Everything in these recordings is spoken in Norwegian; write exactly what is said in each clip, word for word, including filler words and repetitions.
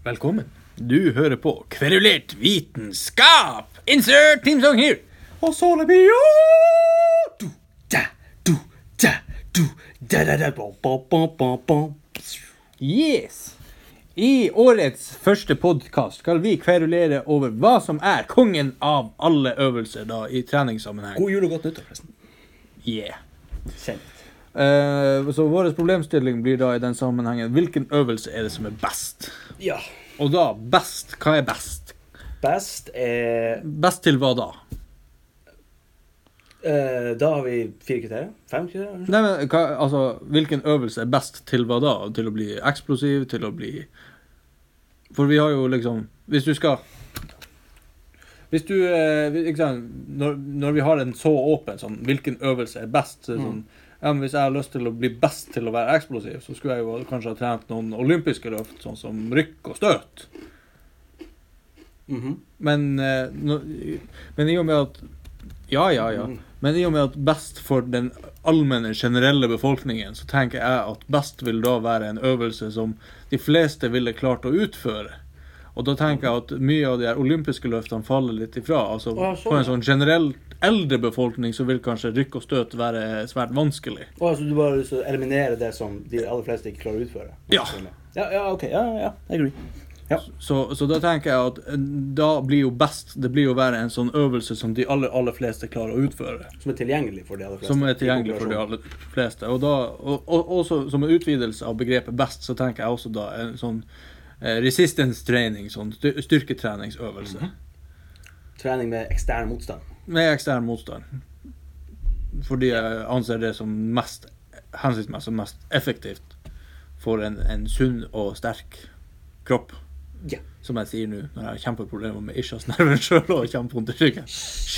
Velkommen. Du hører på Kverulert Vitenskap. Insert team song here. Og så er det jo du da du da du da da da bom bom bom bom. Yes. I årets første podcast skal vi kverulere over hva som er kongen av alle øvelser da i treningssammenheng. God jul og godt nyttår, forresten. Yeah. Kjent. Uh, så vår problemstilling blir da i den sammenhengen, hvilken øvelse er det som er best? Ja. Og da, best, hva er best? Best er... Best til hva da? Uh, da har vi fire kriterier. Fem kriterier. Nei, men, hva, altså, hvilken øvelse er best til hva da? Til å bli eksplosiv, til å bli... For vi har jo liksom... Hvis du skal... Hvis du... Eh, ikke sant, når, når vi har en så åpen, sånn, hvilken øvelse er best? Så, sånn, mm. ja, men hvis jeg har lyst til å bli best til å være eksplosiv, så skulle jeg jo kanskje ha trent noen olympiske løft, sånn som rykk og støt. Mm-hmm. Men, eh, no, men i og med at... Ja, ja, ja. Mm. Men i og med at best for den allmenne, generelle befolkningen, så tenker jeg at best vil da være en øvelse som de fleste ville klart å utføre. Og da tenker jeg at mye av de her olympiske løftene faller litt ifra. Altså, Åh, så, på en sånn generelt eldre befolkning så vil kanskje rykk og støt være svært vanskelig. Åh, så du bare vil eliminere det som de aller fleste ikke klarer å utføre? Ja. Ja, ja, ok. Ja, ja, I agree. Ja. Så, så da tenker jeg at da blir jo best, det blir jo være en sånn øvelse som de aller, aller fleste klarer å utføre. Som er tilgjengelig for de aller fleste. Som er tilgjengelig for de aller fleste. Og da, og, og også som en utvidelse av begrepet best, så tenker jeg også da en sånn eh, resistance training, sånn styrketreningsøvelse. Mm-hmm. Trening med ekstern motstand. Med ekstern motstand. Fordi jeg anser det som mest hensiktsmessig, mest effektivt for en, en sunn og sterk kropp. Ja. Som jeg sier nå, når jeg har kjempeproblemer med ischiasnerven selv og kjempevondt i ryggen.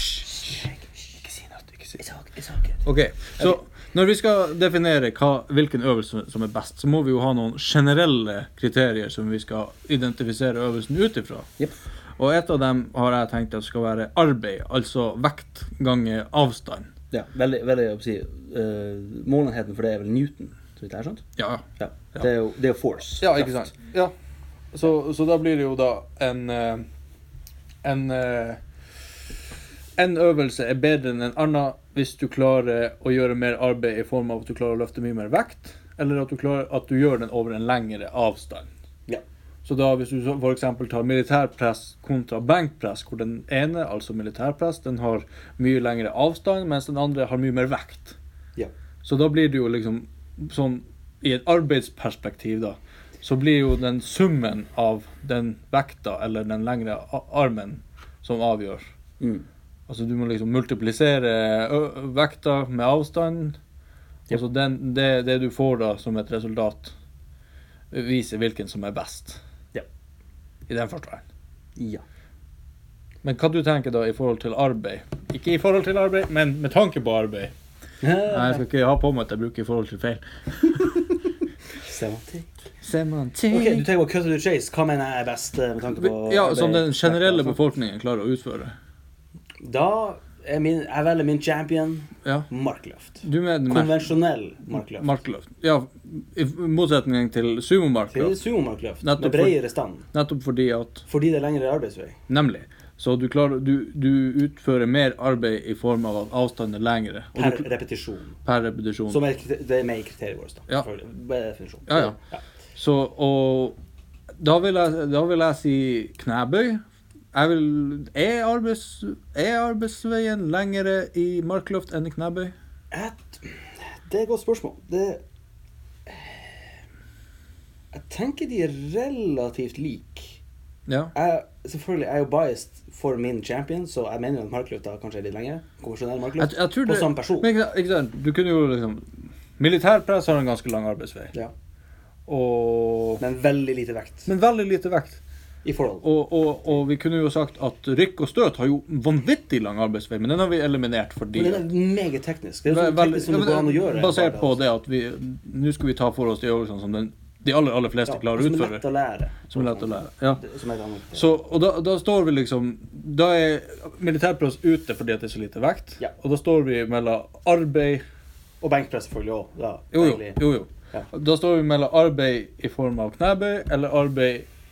Ikke si noe, ikke si noe. Ok, så når vi skal definere hva, hvilken øvelse som er best, så må vi jo ha noen generelle kriterier som vi skal identifisere øvelsen utifra. Yep. Og et av dem har jeg tenkt at skal være arbeid, altså vekt ganger avstand. Ja, veldig, veldig å si, uh, målenheten for det er vel Newton, så vidt jeg har skjønt? Ja. Ja. Det er jo, det er jo force. Ja, ikke sant? Ja. Så, så da blir det jo da en uh, en uh, en øvelse er bedre enn en annen hvis du klarer å gjøre mer arbeid i form av at du klarer å løfte mye mer vekt, eller at du klarer at du gjør den over en lengre avstand. Ja. Så da hvis du for eksempel tar militærpress kontra benkpress, hvor den ene, altså militærpress, den har mye lengre avstand, mens den andre har mye mer vekt. Ja. Så da blir det jo liksom sånn, i et arbeidsperspektiv da, så blir jo den summen av den vekta eller den lengre armen som avgjør. Mm. Altså du må liksom multiplisere vekta med avstand, yep. Og så den, det, det du får da som et resultat viser hvilken som er best. Ja. I den forstand. Ja. Men hva du tenker da i forhold til arbeid? Ikke i forhold til arbeid, men med tanke på arbeid. Nei, jeg skal ikke ha på meg at jeg bruker i forhold til feil. Semantikk. Semantikk. Ok, du tenker på cut to the chase. Hva mener jeg er best med tanke på... Ja, som den generelle befolkningen klarer å utføre. Da er min, jeg velger min champion, ja. markløft. Du mener konvensjonell markløft. Markløft. Ja, i motsetning til sumo-markløft. Til sumo-markløft, med bredere stand. Nettopp fordi at... Fordi det er lengre arbeidsvei. Nemlig. Så du, klarer, du, du utfører mer arbeid i form av at avstanden er lengre. Per du, repetisjon. Per repetisjon. Som er, det er med i kriteriet vårt da. Ja. Definisjon. Ja, ja. ja. Så, og da vil jeg, da vil jeg si knæbøy. Jeg vil, er, arbeids, er arbeidsveien lengre i markløft enn i knæbøy? Et, det er et godt spørsmål. Det, jeg tenker de er relativt like. Ja. Jeg, selvfølgelig er jeg jo biased for min champion, så jeg mener at markløft da kanskje er litt lengre. Konvensjonell markløft. Jeg, jeg tror det, på samme person. Men, ikke sant, du kunne jo liksom... Militærpress har en ganske lang arbeidsvei. Ja. Og... Men veldig lite vekt. Men veldig lite vekt. I forhold. Og, og, og vi kunne jo sagt at rykk og støt har jo vanvittig lang arbeidsvei, men den har vi eliminert fordi... Men den er meget teknisk. Det er jo så teknisk som det går an å gjøre. Basert på det at vi... Nå skal vi ta for oss de øvelsene som den, de aller, aller fleste ja, klarer å utføre. Som er lett å lære. Som er lett å lære, ja. Som er annet, ja. Så, og da, da står vi liksom... Da er militærpress ute fordi at det er så lite vekt. Ja. Og da står vi mellom arbeid... Og benkpress selvfølgelig også. Ja, jo, jo, jo, jo. Ja. Da står vi mellom arbeid i form av knæbøy, eller arbeid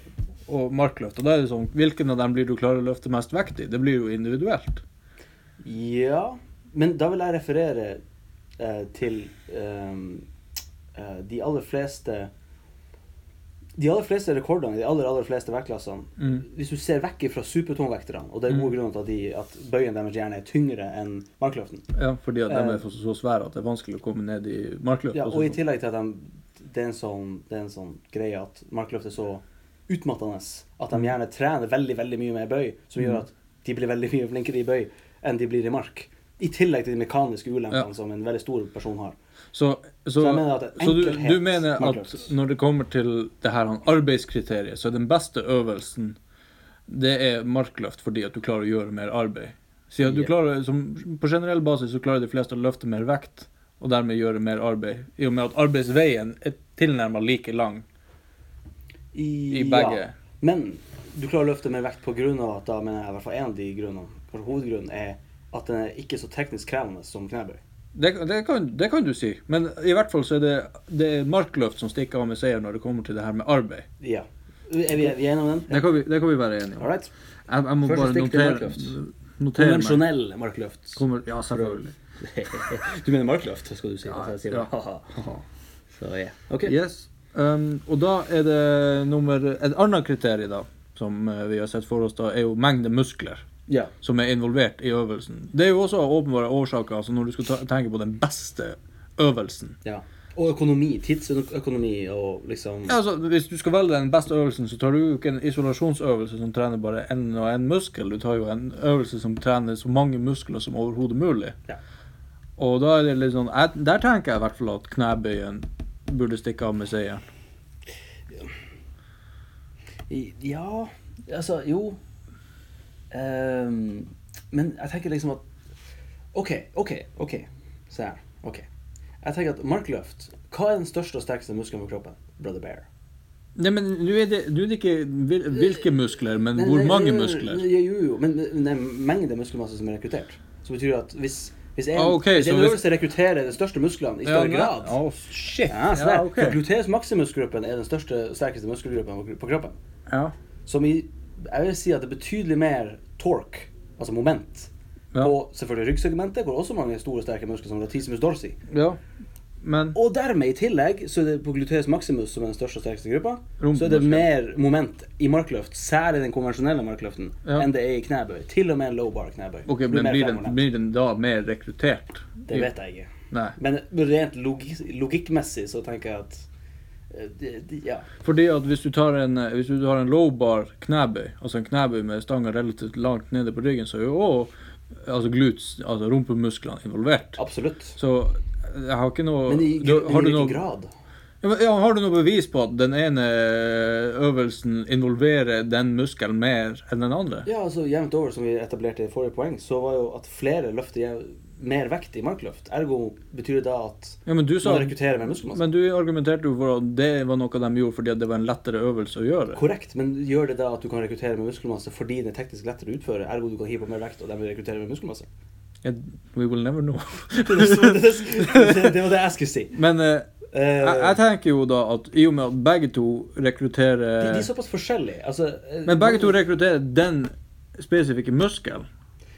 og markløft. Og da er det sånn, hvilken av dem blir du klar å løfte mest vekt i? Det blir jo individuelt. Ja, men da vil jeg referere eh, til eh, eh, de aller fleste de aller fleste rekordene, de aller, aller fleste vektklassene. Mm. Hvis du ser vekk fra supertungvekterne, og det er gode Mm. grunner til at, de, at bøyen deres gjerne er tyngre enn markløften. Ja, fordi at de Eh. er så svære at det er vanskelig å komme ned i markløft. Ja, og og i sånn. tillegg til at de, det, er en sånn, det er en sånn greie at markløft er så utmattende, at de gjerne trener veldig, veldig mye med bøy, som gjør Mm. at de blir veldig mye flinkere i bøy enn de blir i mark. I tillegg til de mekaniske ulempene Ja. som en veldig stor person har. Så, så, Så jeg mener at en så du, enkelhet du mener at markløft. når det kommer til det her han, arbeidskriteriet, så er den beste øvelsen det er markløft fordi at du klarer å gjøre mer arbeid. Siden du Ja. klarer, som, på generell basis så klarer de fleste å løfte mer vekt og dermed gjøre mer arbeid. I og med at arbeidsveien er tilnærmet like lang i begge. Ja, men du klarer å løfte mer vekt på grunn av at da mener jeg i hvert fall en av de grunnene, kanskje hovedgrunnen, er at den er ikke så teknisk krevende som knebøy. Det, det, kan, det kan du si, men i hvert fall så er det, det er markløft som stikker av med seier når det kommer til det her med arbeid. Ja. Er vi, er vi enige om den? Det kan vi, det kan vi være enige om. Alright. Jeg, jeg må Første bare stikk til notere, markløft. notere meg. Konvensjonell markløft. Kommer, ja, selvfølgelig. Du mener markløft, skal du si. Ja, Altså, jeg sier ja. det. Haha. Så ja. Ok. Yes. Um, og da er det nummer, et annet kriterium da, som eh, vi har sett for oss da, er jo mengde muskler Ja. som er involvert i øvelsen. Det er jo også åpenbare årsaker, altså når du skal ta, tenke på den beste øvelsen. Ja. Og økonomi, tidsøkonomi og liksom... Ja, altså, hvis du skal velge den beste øvelsen, så tar du jo ikke en isolasjonsøvelse som trener bare en og en muskel. Du tar jo en øvelse som trener så mange muskler som overhodet mulig. Ja. Og da er det litt sånn, jeg, der tenker jeg i hvert fall at knebøyen burde stikke av med seieren. Ja, altså, jo. Ehm, men jeg tenker liksom at Ok, ok, ok. Se her. Ok. Jeg tenker at markløft, hva er den største og sterkeste muskelen på kroppen? Brother Bear. Nei, men nå er det, nå er det ikke hvil- hvilke muskler, men hvor mange muskler. Jo, jo, jo. Men det er mengde muskelmasse som er rekruttert. Så betyr det at hvis, hvis en, Ah, ok, hvis så en hvis- øvelse rekrutterer de største musklene i større nei. grad Å, shit. Ja, så Ja, der. ok. For gluteus maximus-gruppen er den største og sterkeste muskelgruppen på- på kroppen. Ja. Som i, jeg vil si at det er betydelig mer torque, altså moment, Ja. på selvfølgelig ryggsegmentet, hvor også mange store og sterke muskler som latissimus dorsi. Ja. Men Og dermed i tillegg, så er det på gluteus maximus, som er den største og sterkeste gruppa, Rumpemuskel. så er det mer moment i markløft, særlig den konvensjonelle markløften, Ja. enn det er i knebøy. Til og med en low bar knebøy. ok, Det men mer blir den, fremoverlent. blir den da mer rekruttert? Det vet jeg ikke. Nei. Men rent logik, logikkmessig så tenker jeg at eh, det, det, ja. Fordi at hvis du tar en, eh, hvis du har en low bar knebøy, altså en knebøy med stanga relativt langt nede på ryggen, så er jo også altså glutes, altså rumpemusklene involvert. Absolutt. Så jeg har ikke noe... Men i, du, men har, i du hvilken noe grad? ja, men, ja, har du noe bevis på at den ene øvelsen involverer den muskelen mer enn den andre? Ja, altså jevnt over, som vi etablerte i forrige poeng, så var jo at flere løfter jev- mer vekt i markløft. Ergo betyr det da at Ja, men du sa... man rekrutterer mer muskelmasse. Men du argumenterte jo for at det var noe de gjorde fordi at det var en lettere øvelse å gjøre. Korrekt, men gjør det da at du kan rekruttere mer muskelmasse fordi det er teknisk lettere å utføre, ergo du kan hive på mer vekt og dermed rekruttere mer muskelmasse? Ja, we will never know. det, det, det var det jeg skulle si. Men eh, Eh, jeg, jeg tenker jo da at i og med at begge to de, de rekrutterer er såpass forskjellige. Altså, eh, Men begge to rekrutterer den spesifikke muskelen.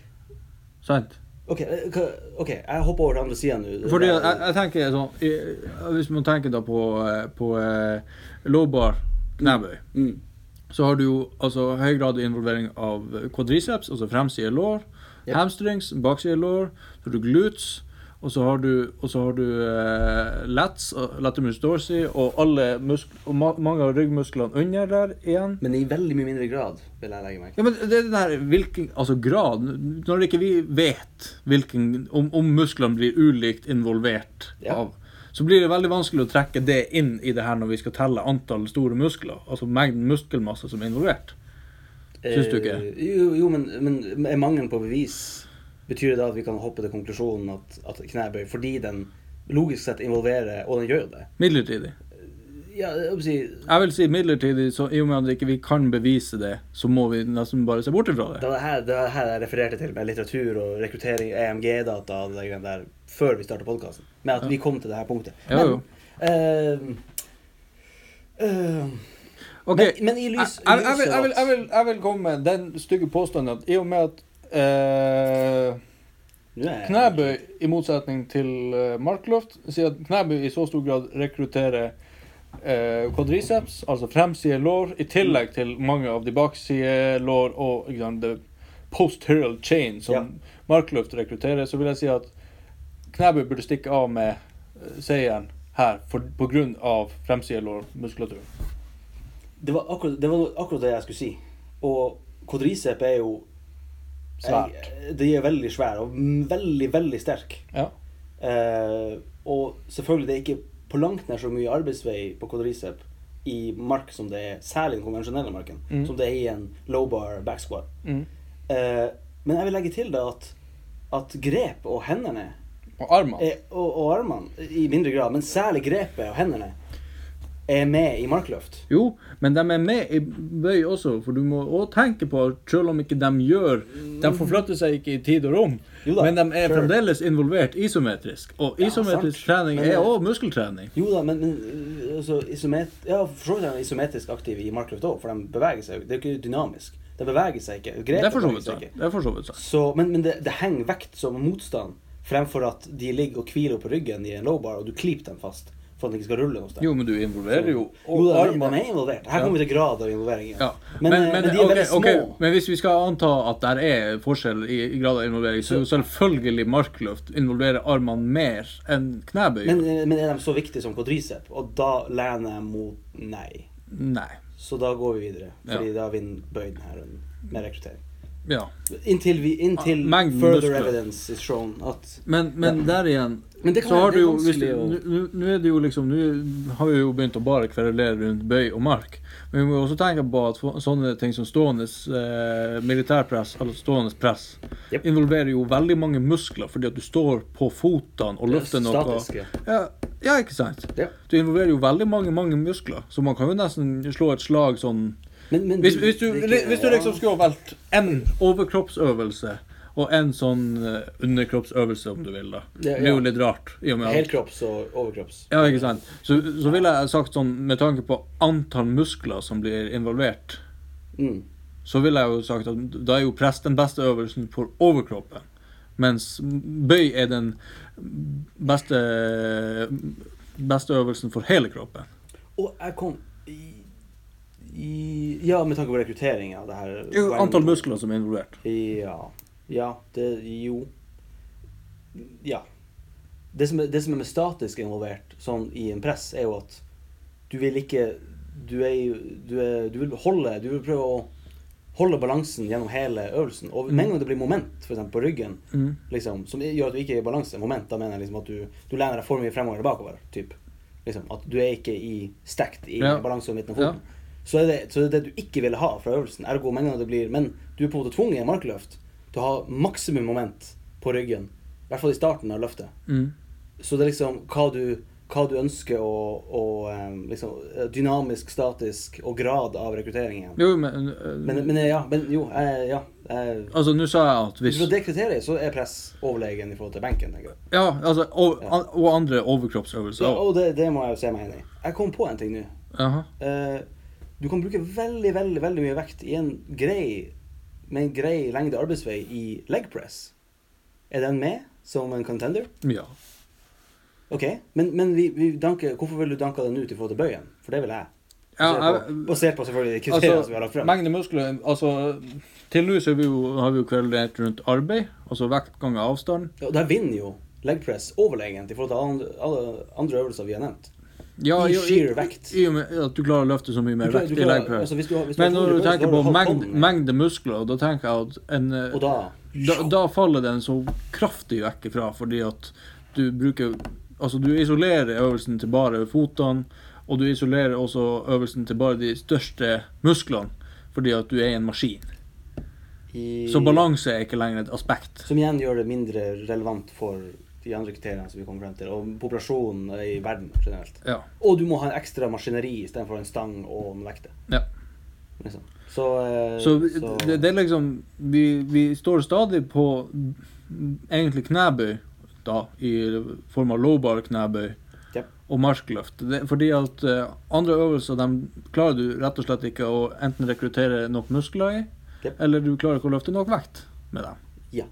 Sant? Ok, eh, hva- ok, jeg hopper over til andre siden nå. Fordi Det jeg, er- jeg tenker sånn i- Hvis man tenker da på, eh, på eh, low bar knebøy, Mm. så har du jo altså høy grad involvering av quadriceps, altså fremside lår, Yep. hamstrings, bakside lår, så har du glutes, og så har du, og så har du eh, lats, og latissimus dorsi, og alle musk og ma mange av ryggmusklene under der igjen. Men i veldig mye mindre grad, vil jeg legge meg. Ja, men det er den her, hvilken, altså grad, når ikke vi vet hvilken, om, om musklene blir ulikt involvert Ja. av, så blir det veldig vanskelig å trekke det inn i det her når vi skal telle antall store muskler, altså mengden muskelmasse som er involvert. Syns du ikke? Eh, jo, jo, men, men er mangelen på bevis, betyr det da at vi kan hoppe til konklusjonen at, at knebøy, fordi den logisk sett involverer, og den gjør jo det. Midlertidig. Ja, jeg vil si, Jeg vil si midlertidig, så i og med at ikke vi kan bevise det, så må vi nesten bare se bort ifra det det. var det her, det var her jeg refererte til med litteratur og rekruttering, E M G-data og det greiene der, før vi startet podcasten, med at vi kom til det her punktet. Jo, jo. Men, eh, eh, Ok, Men, men i lys, jeg, jeg, jeg, i vil, lys jeg, av vil, at- jeg, vil, jeg vil komme med den stygge påstanden at i og med at eh, Nå er jeg- Knæbøy, i motsetning til uh, Markluft, sier at Knæbøy i så stor grad rekrutterer uh, quadriceps, altså fremside lår, i tillegg til mange av de bakside lår og ikke sant, the posterior chain som Ja. Markluft rekrutterer, så vil jeg si at Knæbøy burde stikke av med uh, seieren her for, på grunn av fremside lår muskulatur. Det var, akkurat, det var akkurat det jeg skulle si. Og quadricep er jo Svært. Jeg- De er veldig svære og veldig, veldig sterke. Ja. Eh, og selvfølgelig det er ikke på langt nær så mye arbeidsvei på quadricep i mark som det er, særlig den konvensjonelle marken, Mm. som det er i en low bar back squat. Mm. Eh, men jeg vil legge til da at, at grep og hendene, Og armene. er, og, og armene i mindre grad, men særlig grepet og hendene, er med i markløft. Jo, men de er med i bøy også, for du må også tenke på at selv om ikke de gjør, de forflytter seg ikke i tid og rom, Jo da, men de er sure. fremdeles involvert isometrisk, og Ja, isometrisk sant. trening Men, er eh, også muskeltrening. Jo da, men, men øh, altså, isomet ja, for så vidt er de isometrisk aktive i markløft også, for de beveger seg. Det er jo ikke dynamisk. De beveger seg ikke. Det er for så beveger vidt seg sant. ikke. Det er for så vidt sant. Så, men men det, det henger vekt som motstand, fremfor at de ligger og hviler på ryggen i en low bar, og du kliper dem fast, for at de ikke skal rulle noe sted. Jo, men du involverer jo, Jo da, de, de armene. er involvert. Her Ja. kommer vi til grad av involvering. Ja. Men, Men, eh, men, men de er ok, veldig små. ok, men hvis vi skal anta at der er forskjell i, i grad av involvering, så er jo selvfølgelig markløft involverer armene mer enn knæbøy. Men, eh, men er de så viktige som quadricep? Og da lener jeg mot nei. Nei. Så da går vi videre, fordi Ja. da vinner bøyden her med rekruttering. Ja. Inntil, vi, inntil Ah, mengden further muskler. evidence is shown at Men, men der igjen Men det kan så være- har det du er jo hvis vanskelig du- å- Nå nå er det jo liksom Nå har vi jo begynt å bare kverulere rundt bøy og mark. Men vi må også tenke på at for- sånne ting som stående eh, militærpress, eller stående press, Yep. involverer jo veldig mange muskler, fordi at du står på fotene og løfter noe. Statiske. Ja, ja, ikke sant? Ja. Du involverer jo veldig mange, mange muskler, så man kan jo nesten slå et slag sånn Men, men Hvis, hvis, du, det er ikke- hvis du liksom skulle ha valgt en overkroppsøvelse og en sånn eh, underkroppsøvelse, om du vil da. Ja, Det blir jo ja. litt rart. I og med at, Helkropps og overkropps. ja, ikke sant? Så, så ville jeg sagt sånn, med tanke på antall muskler som blir involvert, Mm. så ville jeg jo sagt at da er jo press den beste øvelsen for overkroppen. Mens bøy er den beste, beste øvelsen for hele kroppen. Og jeg kom i, i Ja, med tanke på rekruttering av det her Jo, antall muskler som er involvert. Ja. Ja, det Jo. Ja. Det som, er, det som er med statisk involvert sånn i en press, er jo at du vil ikke Du er jo du, er, du vil holde Du vil prøve å holde balansen gjennom hele øvelsen. Og med en gang det blir moment, for eksempel på ryggen, Mm. liksom, som gjør at du ikke er i balanse. Moment, da mener jeg liksom at du, du lener deg for mye fremover eller bakover. Typ. Liksom, at du er ikke i stacked i Ja. balanse om midten av Ja. foten. Så, er det, så er det det du ikke ville ha fra øvelsen. Ergo med en gang det blir Men du er på en måte tvunget i en markløft til å ha maksimum moment på ryggen. I hvert fall i starten av løftet. Mm. Så det er liksom hva du, hva du ønsker å, å em, liksom, dynamisk, statisk og grad av rekrutteringen. Jo, men, eh, Men, men ja, men jo, jeg, ja. Jeg, altså, nå sa jeg at hvis for å dekritere så er press overlegen i forhold til benken, tenker jeg. Ja, altså, og, Ja. an- og andre overkroppsøvelser. Ja, også. og det, det må jeg jo se meg inn i. Jeg kom på en ting nå. Jaha. Eh, du kan bruke veldig, veldig, veldig mye vekt i en grei, med en grei lengde arbeidsvei i leg press. Er den med som en contender? Ja. Ok, men, men vi, vi danker, hvorfor vil du danke den ut i forhold til bøyen? For det vil jeg. Ja, Basert på, jeg- basert på selvfølgelig de kriteriene som vi har lagt Altså, frem. mengde muskler, altså, til nå så har vi jo, har vi jo kverulert rundt arbeid, altså vekt ganger avstand. Ja, og der vinner jo leg press overlegent i forhold til andre, alle andre øvelser vi har nevnt. Ja, I jo, sheer vekt. I og med at du klarer å løfte så mye mer Du klarer- vekt du i klarer- leg press. altså, hvis du har- hvis du Men har når to du i bøy, så tenker har på du halvt mengde, hånden. mengde muskler, da tenker jeg at en, eh, Og da da, da faller den så kraftig vekk ifra, fordi at du bruker, altså du isolerer øvelsen til bare fotene, og du isolerer også øvelsen til bare de største musklene, fordi at du er en maskin. i, Så balanse er ikke lenger et aspekt. Som igjen gjør det mindre relevant for de andre kriteriene som vi kommer frem til, og populasjonen i verden generelt. Ja. Og du må ha en ekstra maskineri i stedet for en stang og en vekte. Ja. Liksom. Så, eh, Så, så det, det er liksom, vi, vi står stadig på egentlig knæbøy, da, i form av low bar knæbøy, Yep. og markløft. Det, fordi at uh, andre øvelser, dem klarer du rett og slett ikke å enten rekruttere nok muskler i, Yep. eller du klarer ikke å løfte nok vekt med dem. Ja.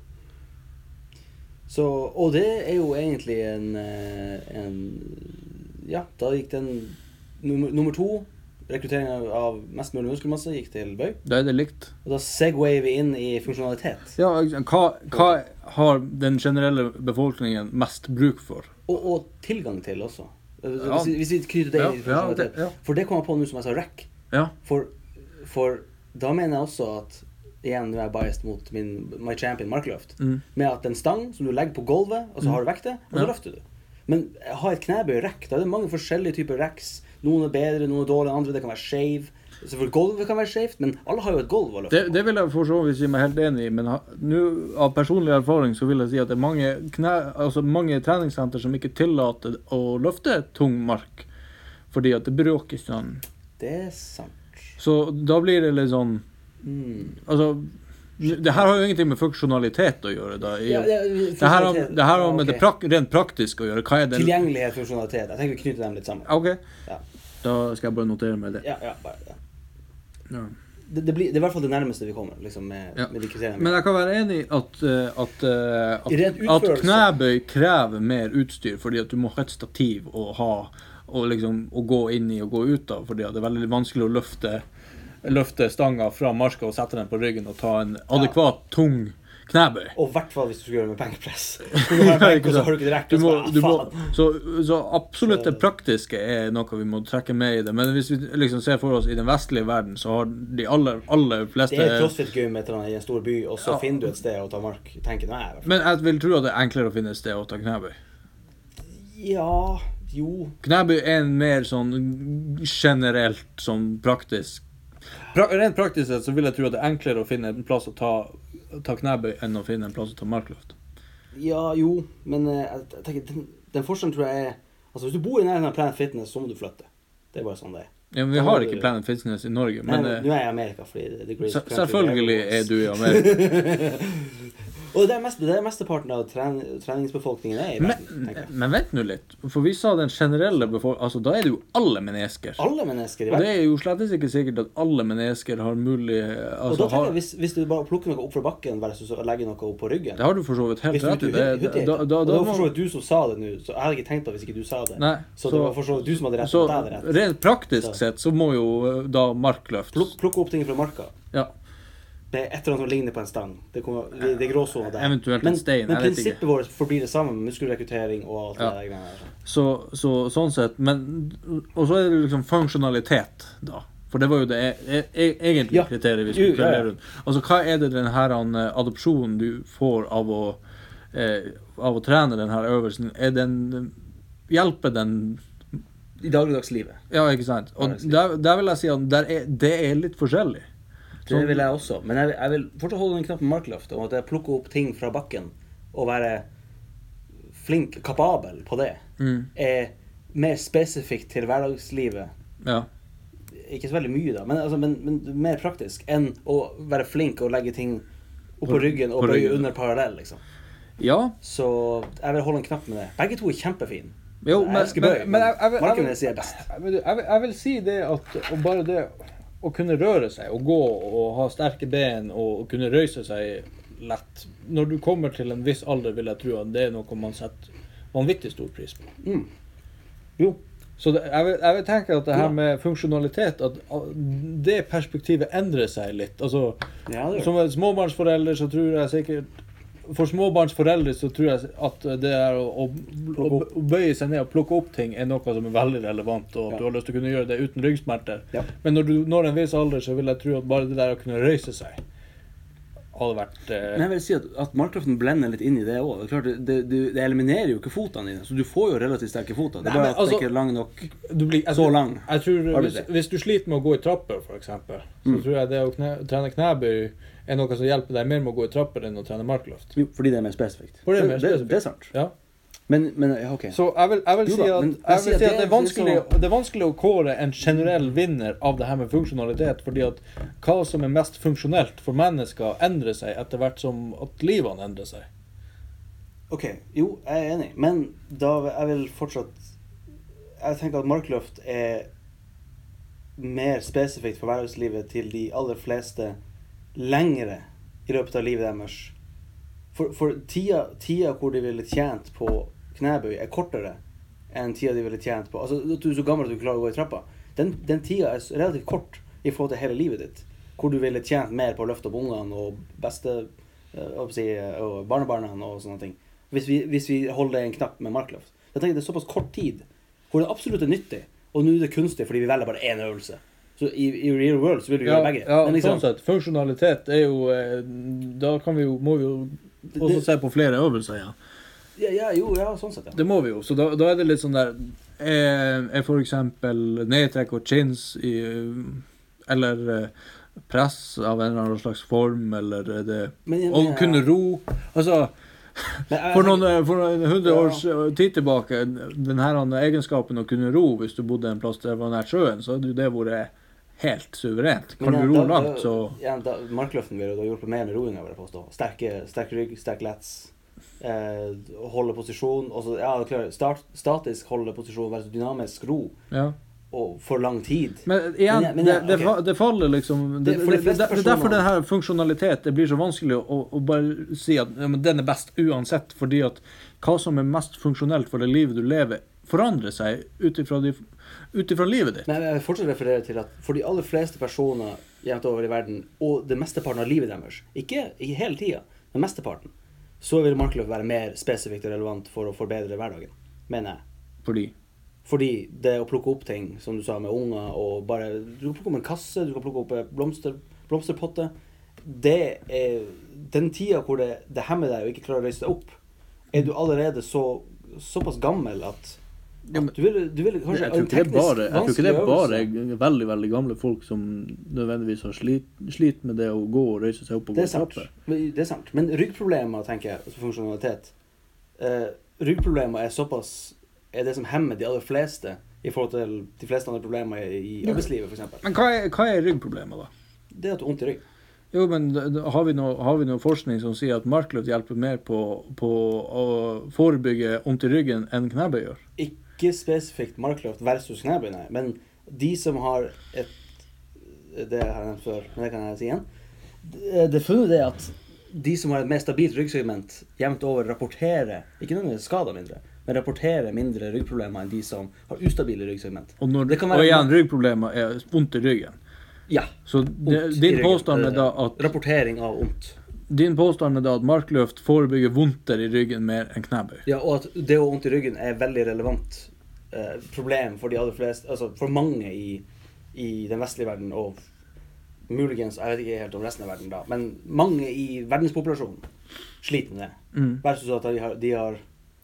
Så, og det er jo egentlig en, eh, en ja, da gikk den nummer, nummer to, rekrutteringen av mest mulig muskelmasse, gikk til bøy. Da er det likt. Og da segwayer vi inn i funksjonalitet. Ja, hva, hva har den generelle befolkningen mest bruk for? Og, og tilgang til også. Hvis, Ja. hvis vi knytter det Ja, i ja, funksjonalitet. det- ja. For det kommer på nå som jeg sa rack. Ja, For, for da mener jeg også at, igjen, nå er jeg biased mot min My Champion markløft, mm. med at en stang som du legger på gulvet, og så har du vektet, og så Ja. løfter du. Men ha et knebøy rack, da er det mange forskjellige typer racks. Noen er bedre, noen er dårligere, andre det kan være skjev. Selvfølgelig gulvet kan være skjevt, men alle har jo et gulv å løfte. det, det vil jeg for så vidt si meg helt enig i, men ha, nå, av personlig erfaring så vil jeg si at det er mange, kne, altså mange treningssenter som ikke tillater å løfte tung mark, fordi at det bråker sånn. Det er sant. Så da blir det litt sånn, Mm. altså, det her har jo ingenting med funksjonalitet å gjøre da. I, Ja, ja, det her har, det her har med ja, det prak, rent praktisk å gjøre. Hva er det? Tilgjengelighet, funksjonalitet. Jeg tenker vi knytter dem litt sammen. Ok, Ja. da skal jeg bare notere meg det. Ja, ja, bare det. Ja. Det, det, blir, det er i hvert fall det nærmeste vi kommer, liksom, med, Ja. med de kriteriene. Men jeg kan være enig i at, eh, at, eh, I rent at, at utførelse. knebøy krever mer utstyr, fordi at du må ha et stativ og ha, og liksom, å gå inn i og gå ut av, fordi at det er veldig vanskelig å løfte, løfte stanga fra marska og sette den på ryggen og ta en adekvat, tung knebøy. Og i hvert fall hvis du skal gjøre det med benkpress. Du har benk, og så har du ikke direkte, Du må, og så du må, bare, faen. så, så absolutt det praktiske er noe vi må trekke med i det. Men hvis vi liksom ser for oss i den vestlige verden, så har de aller, aller fleste... Det er et crossfit-gym et eller annet i en stor by, og så Ja. finner du et sted å ta mark. Tenker nå jeg. Men jeg vil tro at det er enklere å finne et sted å ta knebøy. Ja, jo. Knebøy er en mer sånn generelt, sånn praktisk. Pra, rent praktisk sett så vil jeg tro at det er enklere å finne en plass å ta, ta knebøy enn å finne en plass å ta markløft. Ja, jo, men eh, jeg jeg tenker, den, den forskjellen tror jeg er, altså hvis du bor i nærheten av Planet Fitness, så må du flytte. Det er bare sånn det er. Ja, men vi har ikke Planet Fitness i Norge, Nei, men men eh, nå er jeg i Amerika, fordi det er the greatest se- country selvfølgelig there er was. du i Amerika. Og det er, mest, det er mesteparten av tren, treningsbefolkningen er i verden, Men, tenker jeg. men vent nå litt, for vi sa den generelle befolkningen, altså da er det jo alle mennesker. Alle mennesker i Og det verden. er jo slett ikke sikkert at alle mennesker har mulig, Og altså da tenker har, jeg, hvis, hvis du bare plukker noe opp fra bakken versus å legge noe opp på ryggen. det har du for så vidt helt Hvis du rett i. ikke Det, hud- hud- da, da, og da det var for så må, vidt du som sa det nå, så jeg hadde ikke tenkt på det hvis ikke du sa det. nei, Så det var for så vidt du som hadde rett, så og jeg hadde rett. rent praktisk Så. sett så må jo eh, da markløft. Pluk, plukke opp ting fra marka. Ja, Det er et eller annet som ligner på en stang. Det, kommer, det, det er gråsone der. Eventuelt en men, stein, Men jeg vet ikke. prinsippet vårt forblir det samme med muskelrekruttering og alt Ja. det der greiene der. så, så sånn sett, men, og så er det liksom funksjonalitet da. For det var jo det e e egentlige Ja. kriteriet vi Jo, skulle ja, ja. klarere rundt. Altså, hva er det den her eh, adopsjonen du får av å, eh, av å trene den her øvelsen? Er den, hjelper den, I dagligdagslivet. ja, ikke sant? Og Hverdagsliv. der, der vil jeg si at der er, det er litt forskjellig. Det vil jeg også. Men jeg, jeg vil fortsatt holde den knappen markløft, om at jeg plukker opp ting fra bakken og være flink, kapabel på det, Mm, er mer spesifikt til hverdagslivet. ja. Ikke så veldig mye da, men, altså, men, men mer praktisk enn å være flink og legge ting opp på På- ryggen og på bøye ryggen. under parallell, liksom. Ja, Så jeg vil holde en knapp med det. Begge to er kjempefine. jo, Jeg men, elsker men, bøy, men jeg, jeg, vil- jeg, marken vil- vil si er best. jeg, vil- jeg, vil- jeg vil si det at og bare det å kunne røre seg og gå og ha sterke ben og, og kunne røyse seg lett. Når du kommer til en viss alder vil jeg tro at det er noe man setter vanvittig stor pris på. Mm. Jo. Så det, jeg, vil, jeg vil tenke at det Ja. her med funksjonalitet, at at det perspektivet endrer seg litt. Altså, Ja, det gjør som en småbarnsforelder så tror jeg sikkert For småbarnsforeldre så tror jeg at det er å, å, å, å bøye seg ned og plukke opp ting er noe som er veldig relevant, og at Ja. du har lyst til å kunne gjøre det uten ryggsmerter. Ja. Men når du når en viss alder, så vil jeg tro at bare det der å kunne røyse seg hadde vært eh, Men jeg vil si at, at markløften blender litt inn i det også. Det, er klart, det, det, det, det eliminerer jo ikke fotene dine, så du får jo relativt sterke foter. Det er Nei, bare men at altså- det ikke er lang nok. du blir, jeg, Så tror- lang. Jeg tror, Hva vil hvis, du si? hvis du sliter med å gå i trapper, for eksempel, så Mm. tror jeg det å kne, trene knebøy er noe som hjelper deg mer med å gå i trapper enn å trene markløft. Jo, fordi det er mer spesifikt. Fordi det er mer det, spesifikt. det er sant. Ja. Men, men ja, ok. Så jeg vil, jeg vil Jo si da, at, men jeg jeg vil sier si at at det er, det er vanskelig, sånn- det er vanskelig å kåre en generell vinner av det her med funksjonalitet, fordi at hva som er mest funksjonelt for mennesker endrer seg etter hvert som at livene endrer seg. Ok, jo, jeg er enig. Men da vil- jeg vil fortsatt jeg tenker at markløft er mer spesifikt for hverdagslivet til de aller fleste lengre i løpet av livet deres. For, for tida, tida hvor de ville tjent på knebøy er kortere enn tida de ville tjent på. Altså, du er så gammel at du klarer å gå i trappa. Den, den tida er relativt kort i forhold til hele livet ditt, hvor du ville tjent mer på å løfte opp ungene og beste uh, si, og barnebarna og sånne ting. Hvis vi, hvis vi holder en knapp med markløft. Jeg tenker det er såpass kort tid, hvor det absolutt er nyttig, og nå er det kunstig fordi vi velger bare en øvelse. Så i, i real world så vil vi ja, gjøre begge. Ja, men liksom, sånn sett, funksjonalitet er jo, eh, da kan vi jo, må vi jo også det, se på flere øvelser, ja. Ja, ja, jo, ja, sånn sett, ja. Det må vi jo, så da, da er det litt sånn der, er, er for eksempel nedtrekk og chins i, eller press av en eller annen slags form, eller er det men, men, å kunne ro, altså, jeg, for noen for hundre ja. års tid tilbake, den her egenskapen å kunne ro, hvis du bodde en plass der det var nært sjøen, så hadde det vært helt suverent. Kan ja, du ro da, langt, så... Ja, da, markløften vil jo ha hjulpet mer med roing, vil jeg påstå. Sterke, sterk rygg, sterk lets, eh, holde posisjon, og så, ja, klar, start, statisk holde posisjon, være så dynamisk ro. Ja. Og for lang tid. Men igjen, men, men, ja, det, okay. det, det faller liksom... Det, det, det, det, det er derfor det her funksjonalitet, det blir så vanskelig å, å bare si at ja, men den er best uansett, fordi at hva som er mest funksjonelt for det livet du lever, forandrer seg utifra, de, utifra livet ditt. Men jeg vil fortsatt referere til at for de aller fleste personer jevnt over i verden, og det mesteparten av livet deres, ikke, ikke hele tiden, men mesteparten, så vil markløft være mer spesifikt og relevant for å forbedre hverdagen, mener jeg. Fordi? Fordi det å plukke opp ting, som du sa med unger, og bare, du kan plukke opp en kasse, du kan plukke opp blomster, blomsterpotte, det er den tida hvor det, det hemmer deg og ikke klarer å reise deg opp, er du allerede så, såpass gammel at, at du vil, du vil kanskje... Jeg tror ikke det er bare, jeg tror ikke det er bare veldig, veldig gamle folk som nødvendigvis har slit, slit med det å gå og reise seg opp og gå trapper. Det er sant, men ryggproblemer, tenker jeg, altså funksjonalitet, eh, ryggproblemer er såpass er det som hemmer de aller fleste i forhold til de fleste andre problemer i arbeidslivet, for eksempel. Men hva er, hva er ryggproblemer da? Det er at du har vondt i rygg. Jo, men har vi noe, har vi noe forskning som sier at markløft hjelper mer på, på å forebygge vondt i ryggen enn knebøy gjør? Ikke spesifikt markløft versus knebøy, nei. Men de som har et, det har jeg nevnt før, men det kan jeg si igjen, det, det funnet det at de som har et mer stabilt ryggsegment jevnt over rapporterer, ikke noen skader mindre, men rapporterer mindre ryggproblemer enn de som har ustabile ryggsegment. Og, når, det kan være og igjen, ryggproblemer er vondt i ryggen. Ja. Så det, din påstand er da at... Rapportering av vondt. Din påstand er da at markløft forebygger vondter i ryggen mer enn knebøy. Ja, og at det å vondt i ryggen er veldig relevant eh, problem for de aller fleste, altså for mange i, i den vestlige verden, og muligens, jeg vet ikke helt om resten av verden da, men mange i verdenspopulasjonen sliter med det. Mm. Versus at de har... De har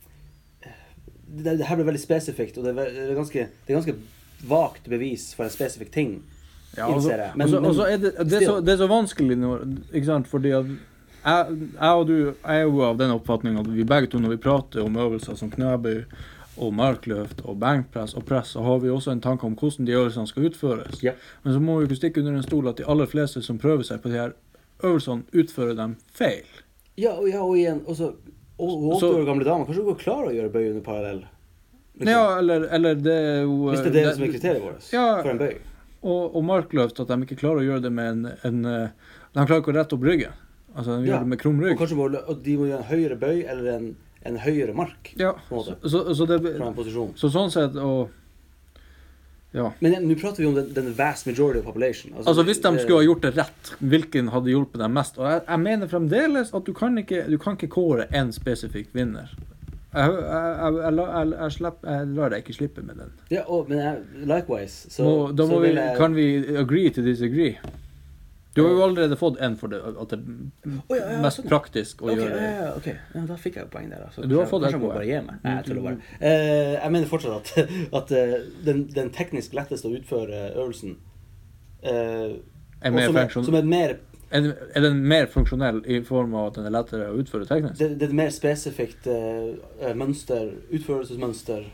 Det, det her blir veldig spesifikt, og det er, det er ganske det er ganske vagt bevis for en spesifikk ting. Ja, også, men, også, men, også er det, det, er så, det er så vanskelig nå, ikke sant, fordi at jeg, jeg og du er jo av den oppfatningen at vi begge to, når vi prater om øvelser som knebøy og markløft og benkpress og press, så har vi også en tanke om hvordan de øvelsene skal utføres. Ja. Men så må vi ikke stikke under en stol at de aller fleste som prøver seg på de her øvelsene utfører dem feil. Ja, og, ja, og igjen, også og åtte år gamle damer, kanskje du går klar å gjøre bøy under parallell? Liksom. Ja, eller, eller det er jo... Hvis det er det, det som er kriteriet vårt, ja, for en bøy. Og, og markløft, at de ikke klarer å gjøre det med en... en de klarer ikke å rette opp ryggen. Altså, de ja. gjør det med krum rygg. Og kanskje må, og de må gjøre en høyere bøy, eller en, en høyere mark. Ja, så, så, så det... Fra en posisjon. Så sånn sett, og... Ja. Men nå prater vi om den, den vast majority of population. Altså, altså hvis de skulle ha gjort det rett, hvilken hadde hjulpet dem mest? Og jeg, jeg mener fremdeles at du kan ikke, du kan ikke kåre en spesifikk vinner. Jeg, jeg, jeg, jeg, jeg, jeg, slepp, jeg lar deg ikke slippe med den. Ja, og, men jeg, likewise. Så, Må, da må så vi, jeg... kan vi agree to disagree? Du har jo allerede fått en for det, at det er oh, ja, ja, mest sånn. Praktisk å okay, gjøre det. Ja, ja, ok. Ja, da fikk jeg jo poeng der. Altså. Du har fått kanskje jeg må bare gi meg. Nei, jeg tuller bare. Uh, jeg mener fortsatt at, at uh, den, den teknisk letteste å utføre øvelsen, uh, er, mer som, er, som er mer... Er, er den mer funksjonell i form av at den er lettere å utføre teknisk? Det, det er et mer spesifikt uh, mønster, utførelsesmønster,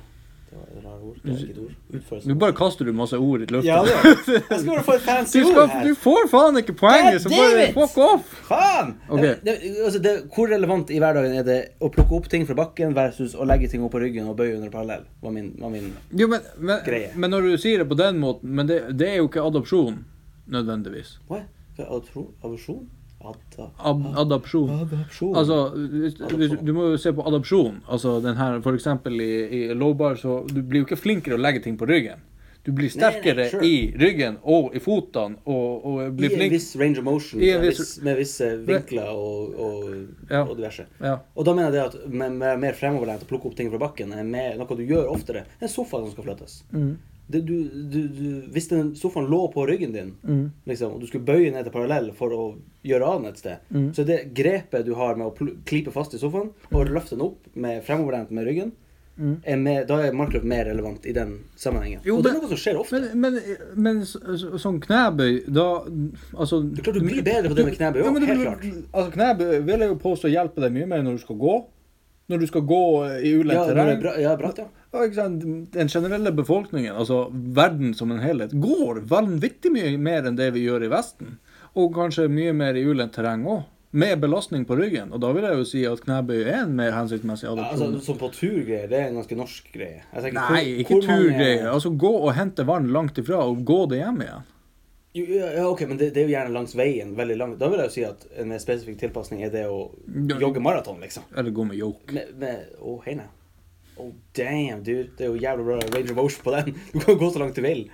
Det var et rart ord. Det er ikke et ord. Utførelse. Nå bare kaster du masse ord i lufta. Ja, det er. Jeg skal bare få et fancy Du, skal, ord her. du får faen ikke poenget, så bare Dammit! fuck off! Faen! Ok. Det, det, altså det, hvor relevant i hverdagen er det å plukke opp ting fra bakken versus å legge ting opp på ryggen og bøye under parallell? Var min, var min Jo, men, men, Greie. men når du sier det på den måten, men det, det er jo ikke adopsjon, nødvendigvis. Hva? Hva er adopsjon? Adopsjon? Ada, Ab adopsjon. adopsjon. Altså, hvis, hvis, du må jo se på adopsjon. Altså, den her, for eksempel i, i low bar, så du blir jo ikke flinkere å legge ting på ryggen. Du blir sterkere Nei, nei, sure. i ryggen og i fotene, og, og blir I en flink. viss range of motion, I en med, viss- viss, med visse vinkler og, og, Ja. og diverse. Ja. Og da mener jeg det at med, med mer fremoverlent å plukke opp ting fra bakken er mer, noe du gjør oftere. En sofa som skal flyttes. Mm. Det, du, du, du, hvis den sofaen lå på ryggen din, Mm. liksom, og du skulle bøye ned til parallell for å gjøre an et sted, Mm. så det grepet du har med å pl- klipe fast i sofaen og løfte den opp med fremoverlent med ryggen, Mm. er mer, da er markløft mer relevant i den sammenhengen. Jo, og det er men- noe som skjer ofte. Men, men, men så- så- sånn knebøy, da altså, Det er klart du blir bedre på det med knebøy Ja, også, men du- helt klart. Altså, knebøy vil jeg jo påstå hjelper deg mye mer når du skal gå. Når du skal gå i ulendt Ja, når det terreng. er bra, ja, bratt, ja. Ja, ikke sant? Den generelle befolkningen, altså verden som en helhet, går vanvittig mye mer enn det vi gjør i Vesten. Og kanskje mye mer i ulendt terreng også. Med belastning på ryggen. Og da vil jeg jo si at knebøy er en mer hensiktsmessig Ja, adopsjon. altså, som på turgreier, det er en ganske norsk greie. Jeg tenker, Nei, hvor- ikke hvor mange- turgreier. Altså gå og hente vann langt ifra, og gå det hjem igjen. Jo, Ja, ja, ok, men det, det er jo gjerne langs veien, veldig langt. Da vil jeg jo si at en mer spesifikk tilpasning er det å Ja. jogge maraton, liksom. Eller gå med yoke. Med, med, å, hei, nei. Oh, damn, dude. Det er jo jævlig bra range of motion på den. Du kan gå så langt du vil.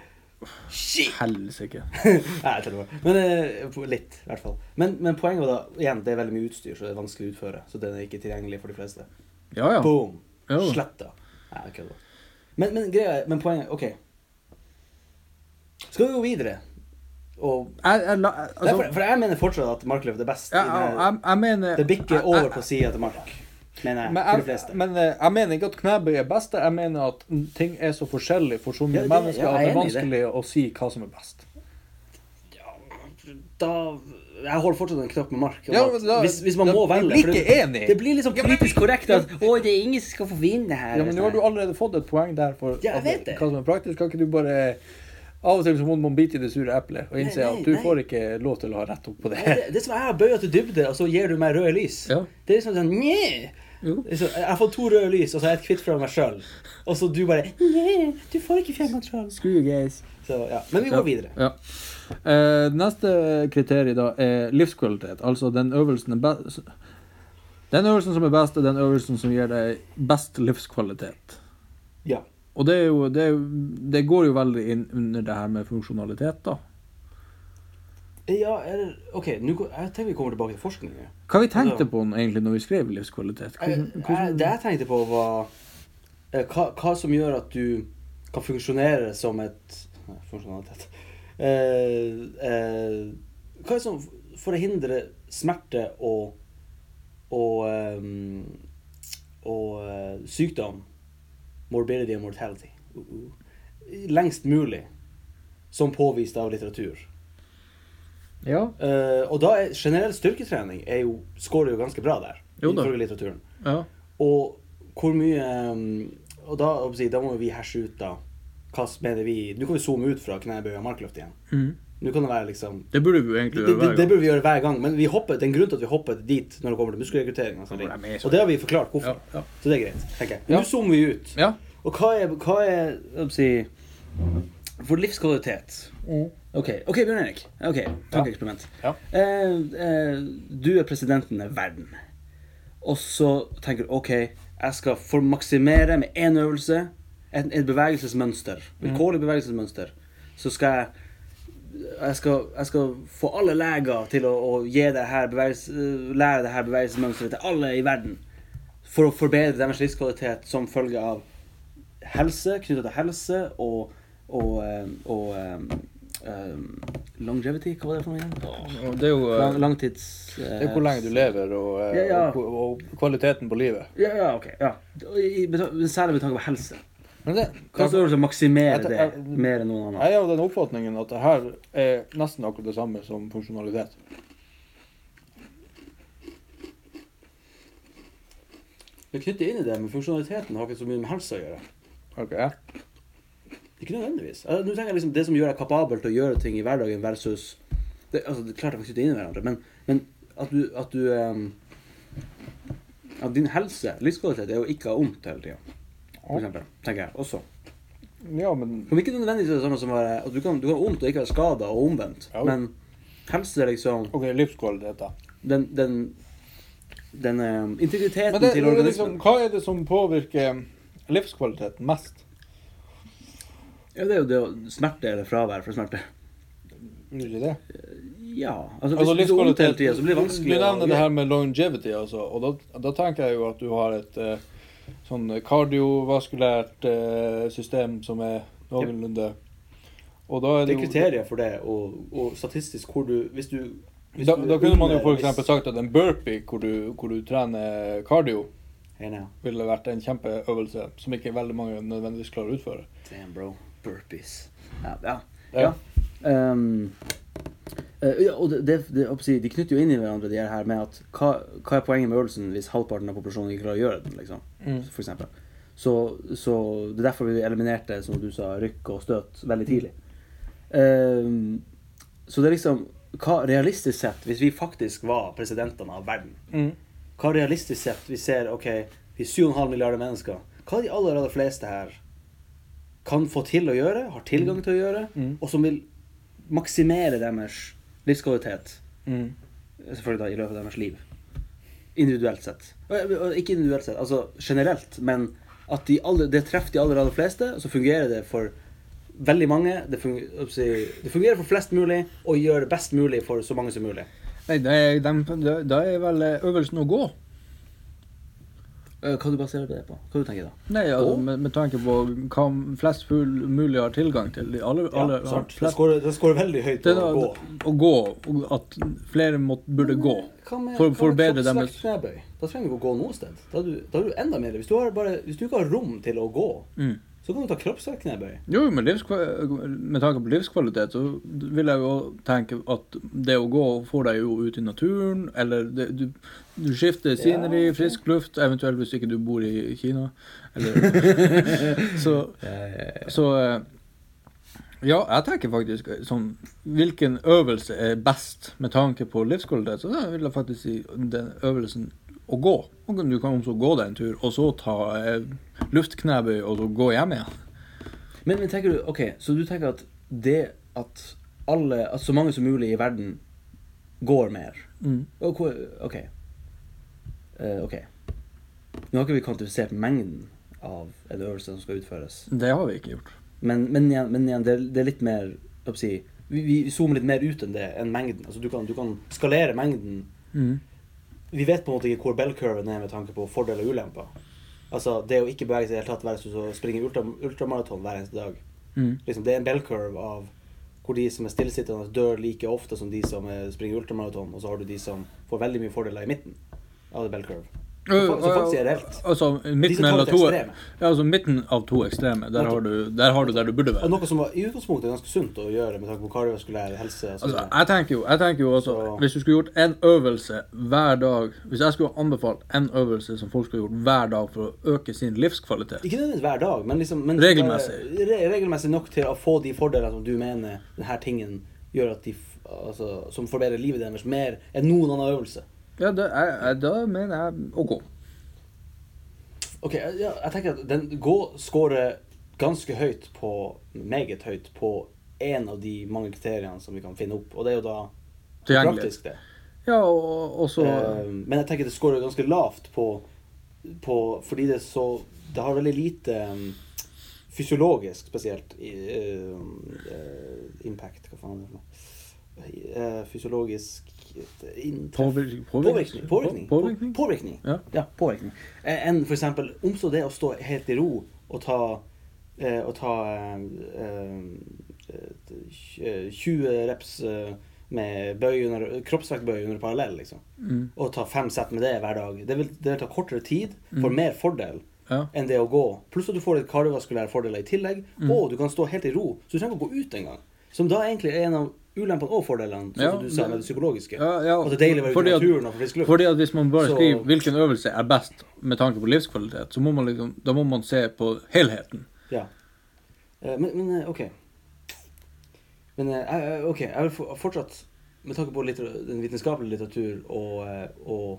Shit! Helsike. Nei, jeg tror det var. Men eh, litt, i hvert fall. Men, men poenget var da, igjen, det er veldig mye utstyr, så det er vanskelig å utføre. Så den er ikke tilgjengelig for de fleste. Ja, ja. Boom! Ja. Sletta. Nei, jeg kødder. Men, men greia er, men poenget, ok. Skal vi gå videre? Og, Jeg, jeg, la- Nei, altså, for, for jeg mener fortsatt at markløft er best. ja, i den her- jeg, jeg mener det bikker jeg- over jeg- på siden til mark, mener jeg, Men for de jeg, fleste. men eh, jeg mener ikke at knebøy er best. Jeg mener at ting er så forskjellig for så mye Ja, det- mennesker ja, at jeg det er er enig i det. vanskelig å si hva som er best. Da, jeg holder fortsatt en knapp med mark. om Ja, at men da- hvis, hvis man da- må vi velge. blir for det, ikke enige. det blir liksom Ja, men politisk vi- korrekt at å, det er ingen som skal få vinne her. Ja, men nå har du allerede fått et poeng der for Ja, jeg at- vet det. hva som er praktisk. Kan ikke du bare av og til så må man bite i det sure eplet og innse Nei, nei, at du nei. får ikke lov til å ha rett opp på det. Nei, det, det er som jeg har bøyet til dybde, og så gir du meg røde lys. Ja. Det er liksom sånn, nye. Jo. Jeg har fått to røde lys, og så har jeg et kvitt fra meg selv. Og så du bare, nye, du får ikke fjernkontroll. Screw you guys. Så ja, men vi går videre. Ja. Eh, neste kriterium da er livskvalitet. Altså den øvelsen er best. Den øvelsen som er best, er den øvelsen som gir deg best livskvalitet. Ja. Og det, er jo, det, er jo, det går jo veldig inn under det her med funksjonalitet, da. Ja, eller, ok, nå, går- jeg tenker vi kommer tilbake til forskningen. Hva vi tenkte Ja. på egentlig når vi skrev livskvalitet? Jeg, Hvordan, jeg, hvordan, det jeg tenkte på var eh, hva, hva som gjør at du kan funksjonere som et nei, funksjonalitet. Eh, eh, hva er det som forhindrer smerte og og, ehm, og eh, sykdom, morbidity og mortality, uh, uh, lengst mulig, som påvist av litteratur. ja, Eh, og da er generell styrketrening er jo, skårer jo ganske bra der, Jo da. ifølge litteraturen. ja. Og hvor mye um, Og da, å si, da må vi herse ut da hva mener vi. Nå kan vi zoome ut fra knebøy og markløft igjen. Mhm. Nå kan det være liksom Det burde vi jo egentlig det, gjøre det, hver det gang. burde vi gjøre hver gang, men vi hopper, det er en grunn til at vi hopper dit når det kommer til muskelrekruttering. Og, sånne Ja, det er ting. så- Og det har vi forklart hvorfor. Ja, ja. Så det er greit, tenker jeg. Ja. Nå zoomer vi ut. Ja. Og hva er, hva er å si, for livskvalitet? Ok, ok, Bjørn Erik. Ok, tankeeksperiment. Ja. Eh, eh, du er presidenten i verden. Og så tenker du, ok, jeg skal formaksimere med en øvelse, et, et bevegelsesmønster, vilkårlig bevegelsesmønster. Så skal jeg, jeg skal, jeg skal få alle leger til å, å gi det her bevegelses, lære det her bevegelsesmønsteret til alle i verden. For å forbedre deres livskvalitet som følge av helse, knyttet til helse og, og, eh, og eh, um, longevity, hva var det for noe igjen? Åh. Og det er jo eh, Lang, langtids... eh, det er hvor lenge du lever, og, eh, Ja, ja. og, og kvaliteten på livet. Ja, ja, ok. Ja. I, beta- særlig med tanke på helse. Men det, Hva er det å maksimere Jeg- det jeg- mer enn noen annen? jeg er av den oppfatningen at det her er nesten akkurat det samme som funksjonalitet. Vi knytter inn i det, men funksjonaliteten har ikke så mye med helse å gjøre. Ok. Ikke nødvendigvis. Altså, nå tenker jeg liksom det som gjør deg kapabel til å gjøre ting i hverdagen versus det, altså, det er klart at jeg kan sitte inn i hverandre, men, men at du, at du um, at din helse, livskvalitet er jo ikke vondt hele tiden, for eksempel, tenker jeg også. Ja, men... Om ikke nødvendigvis er det samme som være, at du kan, du kan ha vondt og ikke være skadet og omvendt, ja, men helse er liksom... Ok, livskvalitet da. Den, den, den um, integriteten det, til organismen. Liksom, hva er det som påvirker livskvaliteten mest? Ja, det er jo det å smerte eller fravær for smerte. Er det det? Ja, altså, altså hvis du er vondt hele tiden, så blir det Du vanskelig. nevner det her med longevity, altså, og da, da tenker jeg jo at du har et eh, sånn kardiovaskulært eh, system som er noenlunde. Og da er det det er kriterier for det, og, og statistisk hvor du, hvis du... Hvis Da, du da kunne man jo for hvis- eksempel sagt at en burpee, hvor du, hvor du trener cardio, Hey now. ville vært en kjempeøvelse som ikke veldig mange nødvendigvis klarer å utføre. Damn, bro. Burpees. Ja, ja. Ja. ja. Um, uh, ja og det, det, det, oppsi, de knytter jo inn i hverandre de her med at hva, hva er poenget med øvelsen hvis halvparten av populasjonen ikke klarer å gjøre den, liksom, Mm. for eksempel. Så, så det er derfor vi eliminerte, som du sa, rykk og støt veldig tidlig. Um, så det er liksom, hva realistisk sett, hvis vi faktisk var presidentene av verden, Mm. hva realistisk sett vi ser, ok, vi er syv komma fem milliarder mennesker, hva er de aller, aller fleste her kan få til å gjøre, har tilgang til å gjøre, Mm. og som vil maksimere deres livskvalitet, Mm. selvfølgelig da i løpet av deres liv, individuelt sett. Og, og ikke individuelt sett, altså generelt, men at de alle, det treffer de aller, aller fleste, og så fungerer det for veldig mange, det fungerer, oppsi, det fungerer for flest mulig, og gjør det best mulig for så mange som mulig. Nei, det er, de, da er vel øvelsen å gå. Eh, Hva du baserer det på? Hva du tenker da? Nei, altså, Gå? med, med tanke på hva flest full mulig har tilgang til. De Alle, alle Ja, har sant. Det flest, skårer, det skårer veldig høyt det å da, gå. å gå, og at flere må, burde gå. Hva med, For- hva med forbedre deres- kroppsvektknebøy? Da trenger du ikke å gå noe sted. Da har du, da har du enda mer. Hvis du, har bare, hvis du ikke har rom til å gå, Mm. så kan du ta kroppsvektknebøy. Jo, men livskva- med tanke på livskvalitet, så vil jeg jo tenke at det å gå får deg jo ut i naturen, eller det, du, du skifter scenery, ok. frisk luft, eventuelt hvis ikke du bor i Kina. Eller, så, så eh, ja, jeg tenker faktisk sånn, hvilken øvelse er best med tanke på livskvalitet, så da vil jeg faktisk si den øvelsen å gå. Og du kan også gå deg en tur, og så ta eh, luftknebøy, og så gå hjem igjen. Men, men tenker du, ok, så du tenker at det at alle, at så mange som mulig i verden går mer. Mm. Ok, ok. Eh, ok. Nå har ikke vi kvantifisert mengden av en øvelse som skal utføres. Det har vi ikke gjort. Men, men igjen, men igjen det, er, det er litt mer, hva skal jeg si, vi, vi zoomer litt mer ut enn det, enn mengden. Altså du kan, du kan skalere mengden. Mm. Vi vet på en måte ikke hvor bell-curven er med tanke på fordeler og ulemper. Altså det å ikke bevege seg i det hele tatt versus å springe ultra, ultramaraton hver eneste dag. Mm. Liksom, det er en bell-curve av hvor de som er stillesittende dør like ofte som de som er, springer ultramaraton, og så har du de som får veldig mye fordeler i midten av det bell-curve. Så, fa- så faktisk er det reelt. Altså, De som midten, tar eller det to, ekstreme. ja, altså, midten av to ekstreme, der har, du, der har du der du burde Og være. noe som var, i utgangspunktet er ganske sunt å gjøre med tanke på kardiovaskulær helse. og så Altså, videre. jeg tenker jo, jeg tenker jo også, Så- hvis du skulle gjort en øvelse hver dag, hvis jeg skulle anbefalt en øvelse som folk skulle gjort hver dag for å øke sin livskvalitet. Ikke nødvendigvis hver dag, men, liksom, men Regelmessig. bare Re, regelmessig nok til å få de fordelene som du mener denne tingen gjør at de, f- altså, som forbedrer livet deres mer enn noen annen øvelse. Ja, det er, er- da mener jeg å gå. Ok, ja, jeg tenker at den gå skårer ganske høyt på, meget høyt på en av de mange kriteriene som vi kan finne opp, og det er jo da Tilgjengelig. praktisk det. Ja, og, og så... Eh, men jeg tenker det skårer ganske lavt på, på, fordi det er så, det har veldig lite um, fysiologisk spesielt i, uh, uh, impact, hva faen er det for noe? Uh, fysiologisk inntreff. Påvirkning. Påvirkning. Påvirkning. Påvirkning. På- Påvirkning. Ja. Ja, påvirkning. Eh, Enn for eksempel, om så det å stå helt i ro og ta, eh, og ta eh, eh, tjue reps eh, med bøy under, kroppsvektbøy under parallell, liksom. Mm. Og ta fem sett med det hver dag. Det vil, det vil ta kortere tid, for mer fordel Ja. enn det å gå. Pluss at du får litt kardiovaskulære fordeler i tillegg, Mm. og du kan stå helt i ro, så du trenger ikke å gå ut engang. Som da egentlig er en av ulempene og fordelene, sånn Ja, som du sa det- med det psykologiske. Ja, ja, At det er deilig å være ute fordi i at- naturen og få frisk luft. Fordi at hvis man bare Så- skriver hvilken øvelse er best med tanke på livskvalitet, så må man liksom, da må man se på helheten. Ja. Eh, men, men eh, ok. Men eh, jeg- ok, jeg vil for- fortsatt, med tanke på litter, den vitenskapelige litteratur og, eh, og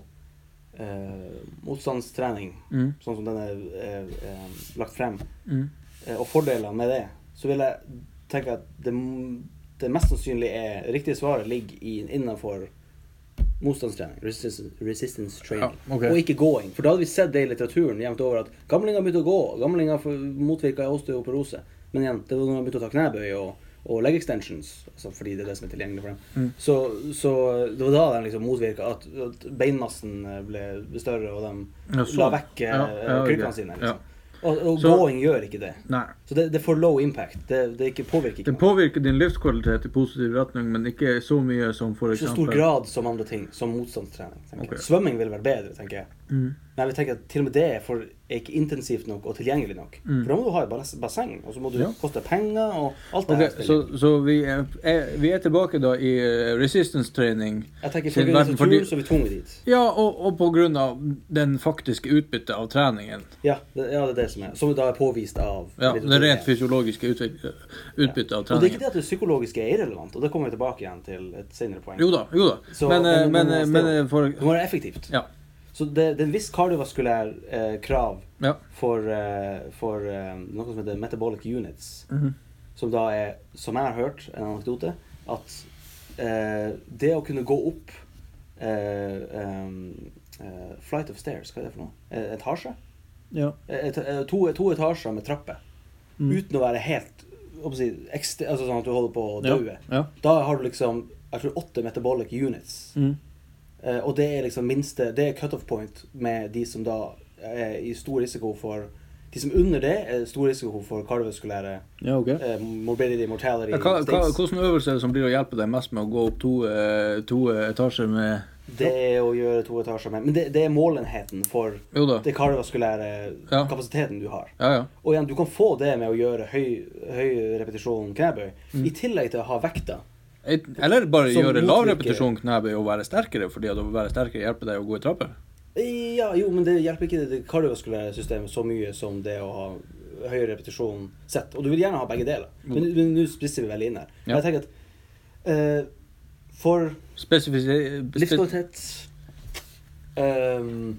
eh, motstandstrening, Mm. sånn som den er eh, eh, lagt frem, Mm. eh, og fordeler med det, så vil jeg tenke at det, det mest sannsynlig er riktige svaret ligger i, innenfor motstandstrening, resistance, resistance training, Ja, ok. og ikke gåing. For da hadde vi sett det i litteraturen jevnt over at gamlinger begynte å gå, gamlinger motvirket osteoporose, men igjen, det var når de begynte å ta knebøy og, og leg extensions, altså fordi det er det som er tilgjengelig for dem. Mm. Så, så det var da de liksom motvirket at, at beinmassen ble større, og de Ja, sånn. la vekk eh, Ja, ja, ok. krykkene sine. Liksom. Ja. Og, og Så- gåing gjør ikke det. Nei. Så det, det får low impact. Det, det ikke påvirker ikke Det påvirker din livskvalitet i positiv retning, men ikke så mye som for i så eksempel... stor grad som andre ting, som motstandstrening. tenker jeg. Ok. Svømming vil være bedre, tenker jeg. Mm. Men jeg vil tenke at til og med det er, for, er ikke intensivt nok og tilgjengelig nok. Mm. For da må du ha et bas- basseng, og så må du Ja. koste penger, og alt det Ok, her spiller. så, så vi, er, er, vi er tilbake da i eh, resistance-trening. Jeg tenker til for verden, litteraturen, fordi- så er vi tvunget dit. Ja, og, og på grunn av den faktiske utbyttet av treningen. Ja, det, ja, det er det som er. Som da er påvist av Ja, det litteraturen. rent fysiologiske utbyttet utbyttet av Og det er ikke treningen. det at det psykologiske er irrelevant, og det kommer vi tilbake igjen til et senere poeng. Jo da, jo da. Så- Men, eh, men- men, men eh, still. men eh, for... Det må være effektivt. Ja, Så det, det er en viss kardiovaskulær eh, krav ja. for, eh, for eh, noe som heter metabolic units, Mhm. som da er, som jeg har hørt, en anekdote, at eh, det å kunne gå opp eh, um, eh, flight of stairs, hva er det for noe? Eh, Etasje? Ja. Et, eh, to, to etasjer med trapper, Mm. uten å være helt, hva skal jeg si, ekstra, altså sånn at du holder på å Ja, dø. ja. Da har du liksom, jeg tror, åtte metabolic units. Mm. Eh, og det er liksom minste, det er cut-off point med de som da er i stor risiko for, de som under det er stor risiko for kardiovaskulære Ja, ok. eh, morbidity, mortality, Ja, hva, hva, states. hvordan øvelse er det som blir å hjelpe deg mest med å gå opp to, eh, to etasjer med... Det er å gjøre to etasjer med, men det, det er målenheten for Jo da. det kardiovaskulære Ja. kapasiteten du har. Ja, ja. Og igjen, du kan få det med å gjøre høy, høy repetisjon knebøy, Mm. i tillegg til å ha vekta. Et- Eller bare Som gjøre lav motvirker- repetisjon knebøy og være sterkere, fordi at å være sterkere hjelper deg å gå i trapper. Ja, jo, men det hjelper ikke det kardiovaskulære systemet så mye som det å ha høy repetisjon sett. Og du vil gjerne ha begge deler. Men, men nå spisser vi veldig inn her. Ja. Jeg tenker at eh, for Spesifisere... livskvalitet ehm,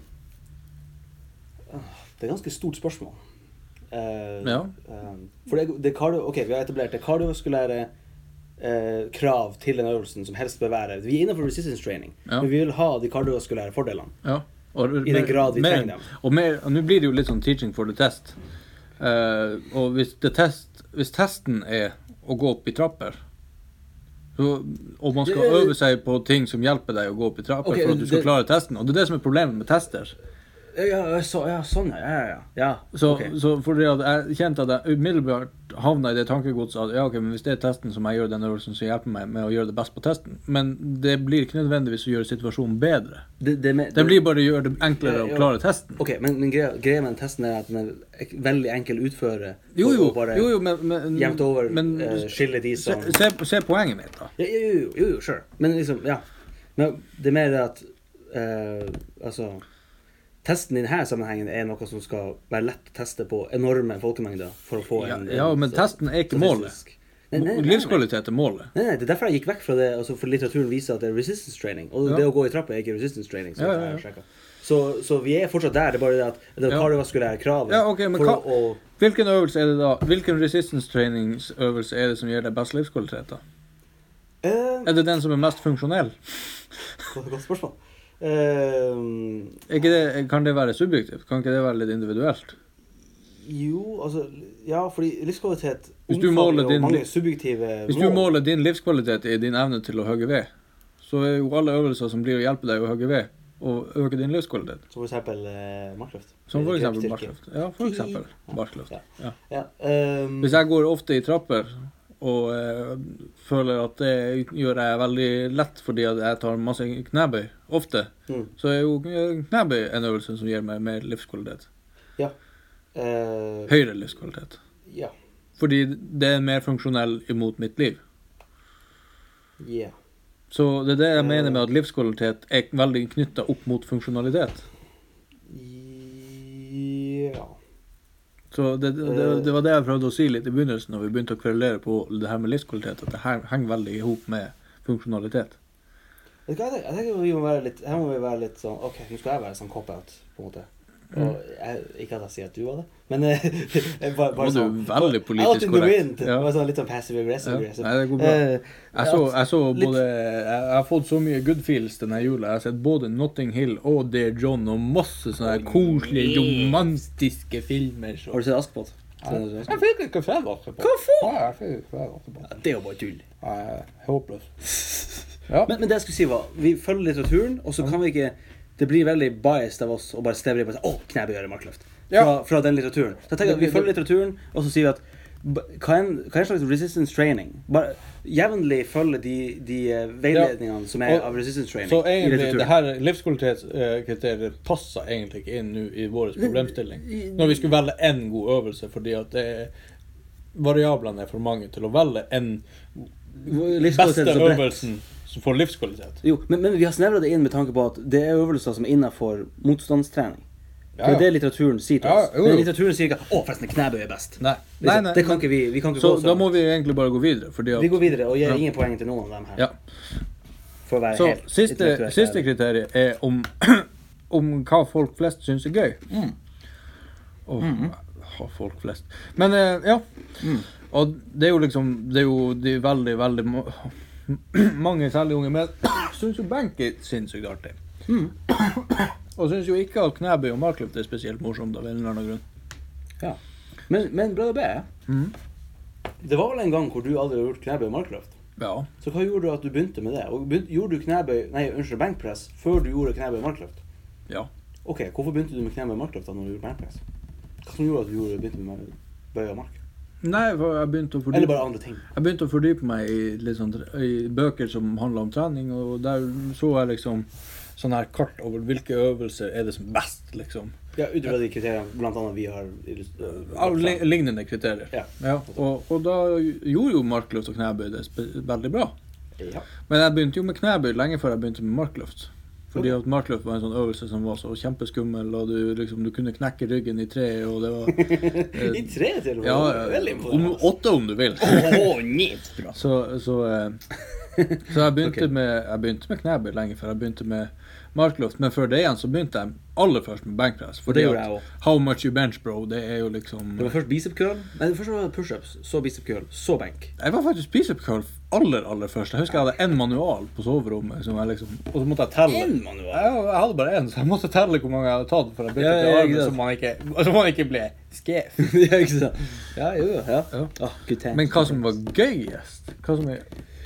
ah, det er et ganske stort spørsmål. Eh, Ja. ehm, for det, det kardio, ok, vi har etablert det kardiovaskulære eh, krav til den øvelsen som helst bør være. Vi er innenfor resistance training, Ja. men vi vil ha de kardiovaskulære fordelene. Ja. Og, I den grad vi mer, trenger dem. Og mer, og nå blir det jo litt sånn teaching for the test. Eh, og hvis, det test, hvis testen er å gå opp i trapper, så, og man skal Det- øve seg på ting som hjelper deg å gå opp i trapper Ok, for at du skal det- klare testen, og det er det som er problemet med tester. Ja, så, ja sånn, ja. ja, ja. ja. Så, ok. så fordi at jeg kjente at jeg umiddelbart havna i det tankegodset at ja, ok, men hvis det er testen som jeg gjør den øvelsen, så hjelper meg med å gjøre det best på testen. Men det blir ikke nødvendigvis å gjøre situasjonen bedre. Det, det, med- Det blir bare å gjøre det enklere å Ja, ja. klare testen. Ok, men, men greia, greia med den testen er at den er ek- veldig enkel å utføre. Jo, og- jo, og bare jo, jo men, men jevnt over men, eh, skille de se, som... se, se poenget mitt, da. Ja, jo, jo, jo, jo, sure. Men liksom, ja. Men det er mer det at, eh, altså, testen i denne sammenhengen er noe som skal være lett å teste på enorme folkemengder for å få Ja, en... ja, en men sta- testen er ikke målet. statistisk- Nei, nei, nei, nei. Livskvalitet er målet. Nei, nei, det er derfor jeg gikk vekk fra det, altså for litteraturen viser at det er resistance training, og Ja. det å gå i trapper er ikke resistance training, så, Ja, ja, jeg ja. har sjekket. så, så vi er fortsatt der, det er bare det at det er Ja. kardiovaskulære kravet Ja, ok, men for hva- å, å Hvilken øvelse er det da? Hvilken resistance trainingsøvelse er det som gir deg best livskvalitet, da? eh, Er det den som er mest funksjonell? Godt godt spørsmål. Eh, Er ikke det, kan det være subjektivt? Kan ikke det være litt individuelt? jo, altså, ja, fordi livskvalitet Hvis du omfatter måler jo din- mange subjektive Hvis du måler din livskvalitet i din evne til å hogge ved, så er jo alle øvelser som blir å hjelpe deg å hogge ved, og øke din livskvalitet. Som for eksempel eh, markløft. Som for eksempel Grepstyrke. barkløft. Ja, for eksempel barkløft. Ja. Ja. Ja, ehm, Hvis jeg går ofte i trapper, og eh, føler at det gjør jeg veldig lett fordi at jeg tar masse knebøy, ofte, mm, så er jo knebøy en øvelse som gir meg mer livskvalitet. ja. Eh, Høyere livskvalitet. ja. Fordi det er mer funksjonell imot mitt liv. Yeah. Så det er det jeg mener med at livskvalitet er veldig knyttet opp mot funksjonalitet. Ja. Så det, det, det var det jeg prøvde å si litt i begynnelsen når vi begynte å kverulere på det her med livskvalitet, at det her henger veldig ihop med funksjonalitet. Vet du hva, jeg tenker, jeg tenker vi må være litt, her må vi være litt sånn, ok, nå skal jeg være sånn cop-out, på en måte. Og jeg, ikke at jeg sier at du var det, men jeg bare, bare sånn, veldig politisk korrekt. Ja. Bare sånn litt sånn passive-aggressive. Ja. Nei, det går bra. Uh, jeg, så, jeg så både, jeg, jeg har fått så mye good feels denne jula. Jeg har sett både Notting Hill og Dear John og masse sånne oh, koselige, romantiske filmer. Så. Har du sett Askepott? Ja. Jeg fikk ikke se Askepott. Hvorfor? Ja, jeg fikk ikke se Askepott. Ja, det er jo bare tull. Ja, håpløs. Ja. Men, men det jeg skulle si var, vi følger litteraturen, og så kan vi ikke... Det blir veldig biased av oss å bare stevre på å åh, knæbøy gjør markløft. Fra, ja. fra den litteraturen. Så jeg tenker at vi følger litteraturen, og så sier vi at hva er en, hva er en slags resistance training? Bare jevnlig følge de, de veiledningene ja. som er og, av resistance training. Så egentlig, det her livskvalitetskriteriet passer egentlig ikke inn nu i vår problemstilling. Når vi skulle velge en god øvelse, fordi at det er, variablene er for mange til å velge en beste øvelsen for livskvalitet. Jo, men, men vi har snevret det inn med tanke på at det er øvelser som er innenfor motstandstrening. Ja, ja. Det er det litteraturen sier til oss. Ja, jo, jo. Men litteraturen sier ikke, å forresten, knæbøy er best. Nei, nei, nei. Det kan ikke vi, vi kan ikke så gå da må vi egentlig bare gå videre. Fordi at, vi går videre og gir ja. ingen poeng til noen av dem her. Ja. For å være så helt siste, siste kriteriet er om, om hva folk flest synes er gøy. Mm. Åh, mm -hmm. oh, folk flest. Men ja, mm. og det er jo liksom, det er jo de veldig, veldig... mange særlig unge med synes jo bank er sinnssykt artig. Mm. Og synes jo ikke at knæbøy og markløft er spesielt morsomt av en eller annen grunn. Ja. Men, men Brød og B, mm. det var vel en gang hvor du aldri har gjort knæbøy og markløft? Ja. Så hva gjorde du at du begynte med det? Og begynte, gjorde du knæbøy, nei, unnskyld, bankpress før du gjorde knæbøy og markløft? Ja. Ok, hvorfor begynte du med knæbøy og markløft da når du gjorde bankpress? Hva som gjorde at du gjorde, begynte med bøy og mark? Nei, for jeg begynte å fordype, Eller bare andre ting. Jeg begynte å fordype meg i, litt sånn, i bøker som handler om trening, og der så jeg liksom sånn her kart over hvilke øvelser er det som best, liksom. Ja, utover de kriteriene, blant annet vi har... Av lignende kriterier. Ja. Ja, og, og da gjorde jo markløft og knæbøy det veldig bra. Ja. Men jeg begynte jo med knæbøy lenge før jeg begynte med markløft. Fordi at markløft var en sånn øvelse som var så kjempeskummel, og du, liksom, du kunne knekke ryggen i tre, og det var... Eh, I tre til og med? Ja, veldig om, åtte om du vil. Åh, nit! Så, så, eh, så jeg begynte, okay. med, jeg begynte med knæbøy lenge før jeg begynte med markløft, men før det igjen så begynte jeg aller først med bankpress. Fordi det at how much you bench, bro, det er jo liksom... Det var først bicep curl? Nei, det første var push-ups, så bicep curl, så bank. Jeg var faktisk bicep curl aller, aller først. Jeg husker jeg hadde en manual på soverommet, som jeg liksom... Og så måtte jeg telle. En manual? Ja, jeg hadde bare en, så jeg måtte telle hvor mange jeg hadde tatt for å bytte ja, til armen, så man ikke, så man ikke ble skjev. Ja, ikke sant? Ja, jo, ja. ja. Oh, men hva som var gøyest? Hva som er...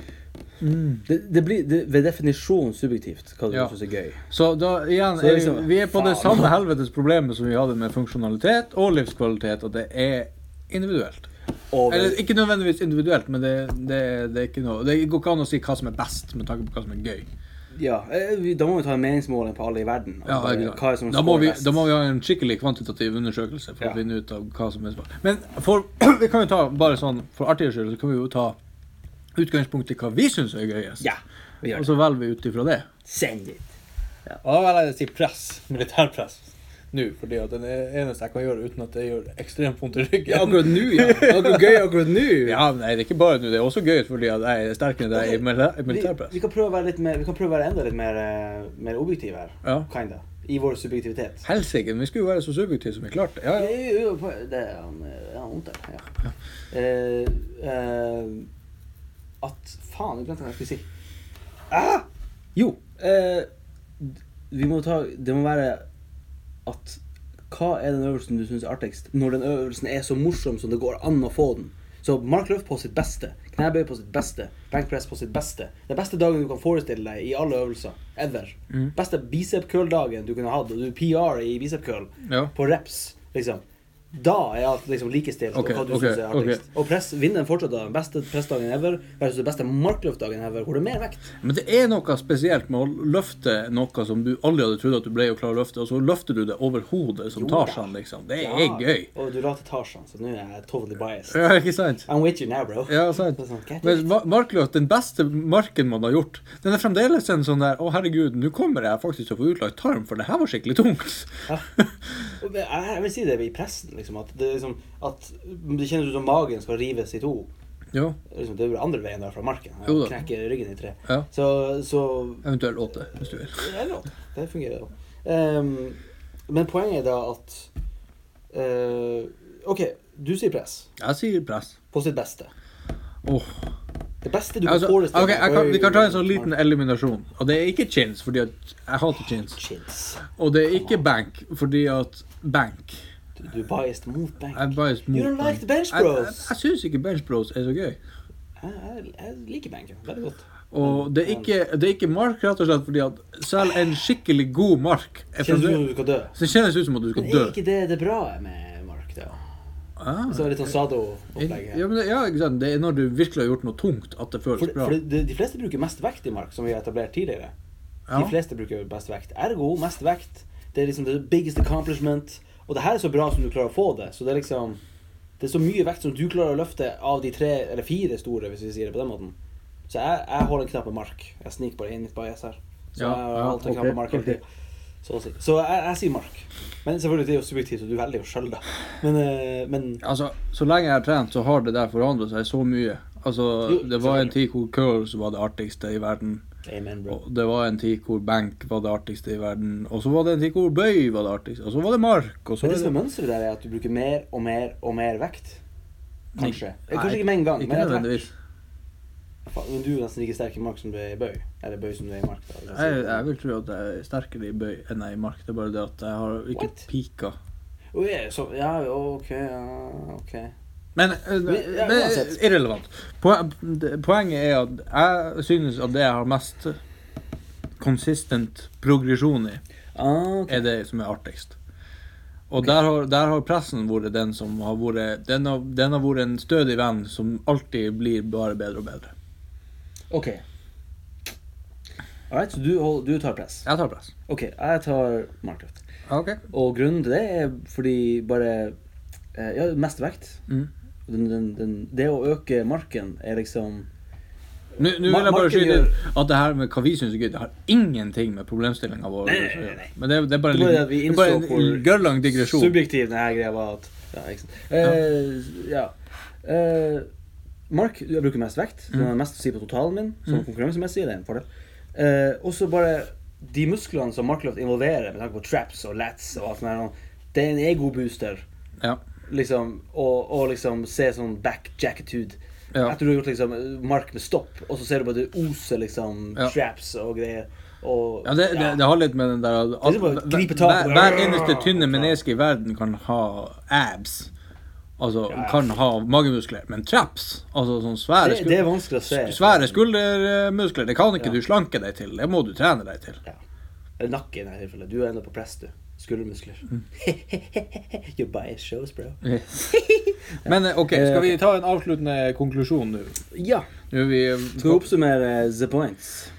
Mm. Det, det blir det, ved definisjon subjektivt hva du ja. synes er gøy. Så da igjen, så er liksom, vi er på faen. Det samme helvetes problemet som vi hadde med funksjonalitet og livskvalitet, og det er individuelt. Og Eller ikke nødvendigvis individuelt, men det, det, det er ikke noe. Det går ikke an å si hva som er best med tanke på hva som er gøy. Ja, da må vi ta en meningsmåling på alle i verden. Ja, bare, hva er som da, må vi, da må vi ha en skikkelig kvantitativ undersøkelse for ja. å finne ut av hva som er spart. Men for, vi kan jo ta bare sånn, for artigere skyld, så kan vi jo ta utgangspunkt i hva vi synes er gøyest. Ja, vi gjør det. Og så velger vi ut ifra det. Send it. Ja. Og da velger jeg å si press, militærpress. Nå, fordi at det eneste jeg kan gjøre uten at det gjør ekstremt vondt i ryggen. Ja, akkurat nå, ja. Akkurat gøy akkurat nå. Ja, nei, det er ikke bare nå. Det er også gøy fordi at jeg er sterkere enn deg i militærpress. Vi, vi kan prøve å være litt mer, vi kan prøve å være enda litt mer, mer objektiv her. Ja. Kinda. I vår subjektivitet. Helsike, vi skulle jo være så subjektive som vi klarte. Ja, ja. Jo, jo, det er han, ja, vondt der. Ja. Ja. Uh, uh, at, faen, jeg glemte hva jeg skulle si. Ah! Jo, uh, vi må ta, det må være at hva er den øvelsen du synes er artigst når den øvelsen er så morsom som det går an å få den. Så markløft på sitt beste, knæbøy på sitt beste, bankpress på sitt beste. Den beste dagen du kan forestille deg i alle øvelser, ever. Mm. Beste bicep curl-dagen du kunne hatt, og du P R i bicep curl ja. På reps, liksom. Da er alt liksom likestilt okay, og hva du okay, synes er artigst. okay. Og press, vinner fortsatt da den beste pressdagen ever versus den beste markløftdagen ever, hvor det er mer vekt. Men det er noe spesielt med å løfte noe som du aldri hadde trodd at du ble å klare å løfte, og så løfter du det over hodet som Tarzan, liksom. Det ja, er gøy. Og du rater Tarzan, så nå er jeg totally biased. Ja, ikke sant? I'm with you now, bro. Ja, sant. Men markløft, den beste marken man har gjort, den er fremdeles en sånn der, å herregud, nå kommer jeg faktisk til å få utlagt tarm, for det her var skikkelig tungt. Ja. Jeg vil si det i pressen, liksom. At det, liksom, at det kjennes ut som magen skal rives i to. Jo. Liksom, det er jo andre veien der fra marken. Jo da. Knekke ryggen i tre. Ja. Så, så Eventuelt åtte, hvis du vil. Eller åtte. Det fungerer jo. Um, men poenget er da at uh, ok, du sier press. Jeg sier press. På sitt beste. Åh. Det beste du kan Altså, forestille ok, jeg kan, vi kan ta en sånn Bøy, liten eliminasjon. Og det er ikke chins, fordi at jeg hater chins. Chins. Og det er ikke bank, fordi at bank. Du, du er biased mot bank. Jeg er biased mot You don't like the bench Jeg, jeg, bros. jeg synes ikke bench bros er så gøy. Jeg, jeg, jeg liker banken. Veldig godt. Og det er ikke, det er ikke mark, rett og slett, fordi at selv en skikkelig god mark er Kjennes ut fremdeles- som du skal dø. så det kjennes ut som at du skal Men dø. er ikke det det bra med mark, da? Ah. Så er det litt sånn Sado-opplegg her. Ja, men det, ja, ikke sant? Det er når du virkelig har gjort noe tungt at det føles For, bra. for de, de fleste bruker mest vekt i mark, som vi har etablert tidligere. Ja. De fleste bruker best vekt. Ergo, mest vekt. Det er liksom the biggest accomplishment. Og det her er så bra som du klarer å få det. Så det er liksom det er så mye vekt som du klarer å løfte av de tre eller fire store, hvis vi sier det på den måten. Så jeg, jeg holder en knapp på mark. Jeg sniker bare inn litt bias her. Så Ja, jeg har ja, alltid en ok, knapp på mark hele ok. tiden. Så, å si. så jeg, jeg sier mark. Men selvfølgelig det er jo subjektivt, og du velger jo selv da. Men, eh, men Altså, så lenge jeg har trent, så har det der forandret seg så mye. Altså, Jo, det var en tid hvor curls var det artigste i verden. amen, bro. Og det var en tid hvor bank var det artigste i verden. Og så var det en tid hvor bøy var det artigste. Og så var det mark. Og så Men det er som er det... mønstret der er at du bruker mer og mer og mer vekt. Kanskje. Nei, Kanskje ikke med en gang, Ikke men etter hvert. nødvendigvis. Faen, Men du er nesten like sterk i mark som du er i bøy. Eller bøy som du er i mark. Da. Jeg, jeg vil tro at jeg er sterkere i bøy enn jeg er i mark. Det er bare det at jeg har ikke What? pika. Oh, yeah, så, ja, ok, ja, ok. Men, eh, ja, men uansett. irrelevant. Poen- det- Poenget er at jeg synes at det jeg har mest konsistent progresjon i, Ah, ok. er det som er artigst. Og der, har, der har pressen vært den som har vært den har, den har vært en stødig venn som alltid blir bare bedre og bedre. Ok. Alright, så du, hold- du tar press. Jeg tar press. Ok, jeg tar markløft. Ok. Og grunnen til det er fordi bare eh, ja, mest vekt. Mm. Den, den, den, det å øke marken er liksom Nå nå vil Ma- jeg bare marken skyte gjør- inn at det her med hva vi synes er gøy, det har ingenting med problemstillingen vår Nei, å nei, gjøre. nei, nei. Men det, er- det er bare en Det var det liten- at vi det er bare innså hvor en gørrlang digresjon. subjektiv denne greia var at ja, ikke sant. Eh, ja. Eh, Mark, jeg bruker mest vekt, så Mm. den har mest å si på totalen min, som Mm. konkurransemessig, det er en fordel. Eh, også bare de musklene som markløft involverer, med tanke på traps og lats og alt sånt der, det er en ego-booster, Ja. liksom, og, og liksom se sånn back-jackitude. Ja. Etter du har gjort liksom mark med stopp, og så ser du bare det oser liksom Ja. traps og greier. Og, Ja, det, det, det har litt med den der at Det er bare å gripe tak. hver, hver eneste tynne menneske i verden kan ha abs. Altså, Ja, ja. kan ha magemuskler. Men traps, altså sånn svære, det, det er vanskelig å se. skulder, svære skuldermuskler, det kan ikke Ja. du slanke deg til. Det må du trene deg til. Ja. Eller nakke i dette tilfellet. Du er enda på press, du. Skuldermuskler. Mm. Your bias shows, bro. Men eh, ok, skal vi ta en avsluttende konklusjon nå? Ja. Nå er vi Skal vi oppsummere the points?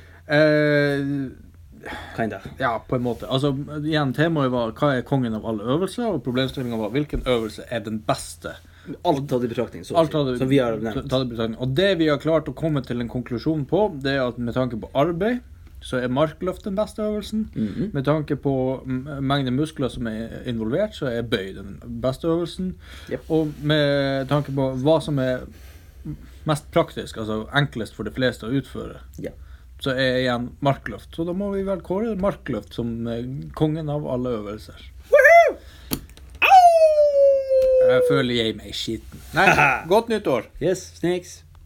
Eh, Kinda. Ja, på en måte. Altså, igjen, temaet var hva er kongen av alle øvelser, og problemstillingen var hvilken øvelse er den beste. Alt tatt i betraktning, så å Alt si, hadde, som vi har nevnt. tatt i betraktning. Og det vi har klart å komme til en konklusjon på, det er at med tanke på arbeid, så er markløft den beste øvelsen. Mhm. Med tanke på mm, mengde muskler som er involvert, så er bøy den beste øvelsen. Yep. Og med tanke på hva som er mest praktisk, altså enklest for de fleste å utføre, Ja. så er igjen markløft. Så da må vi vel kåre markløft som eh, kongen av alle øvelser. Jeg føler jeg meg skitten. Nei, godt nyttår. Yes, snakes.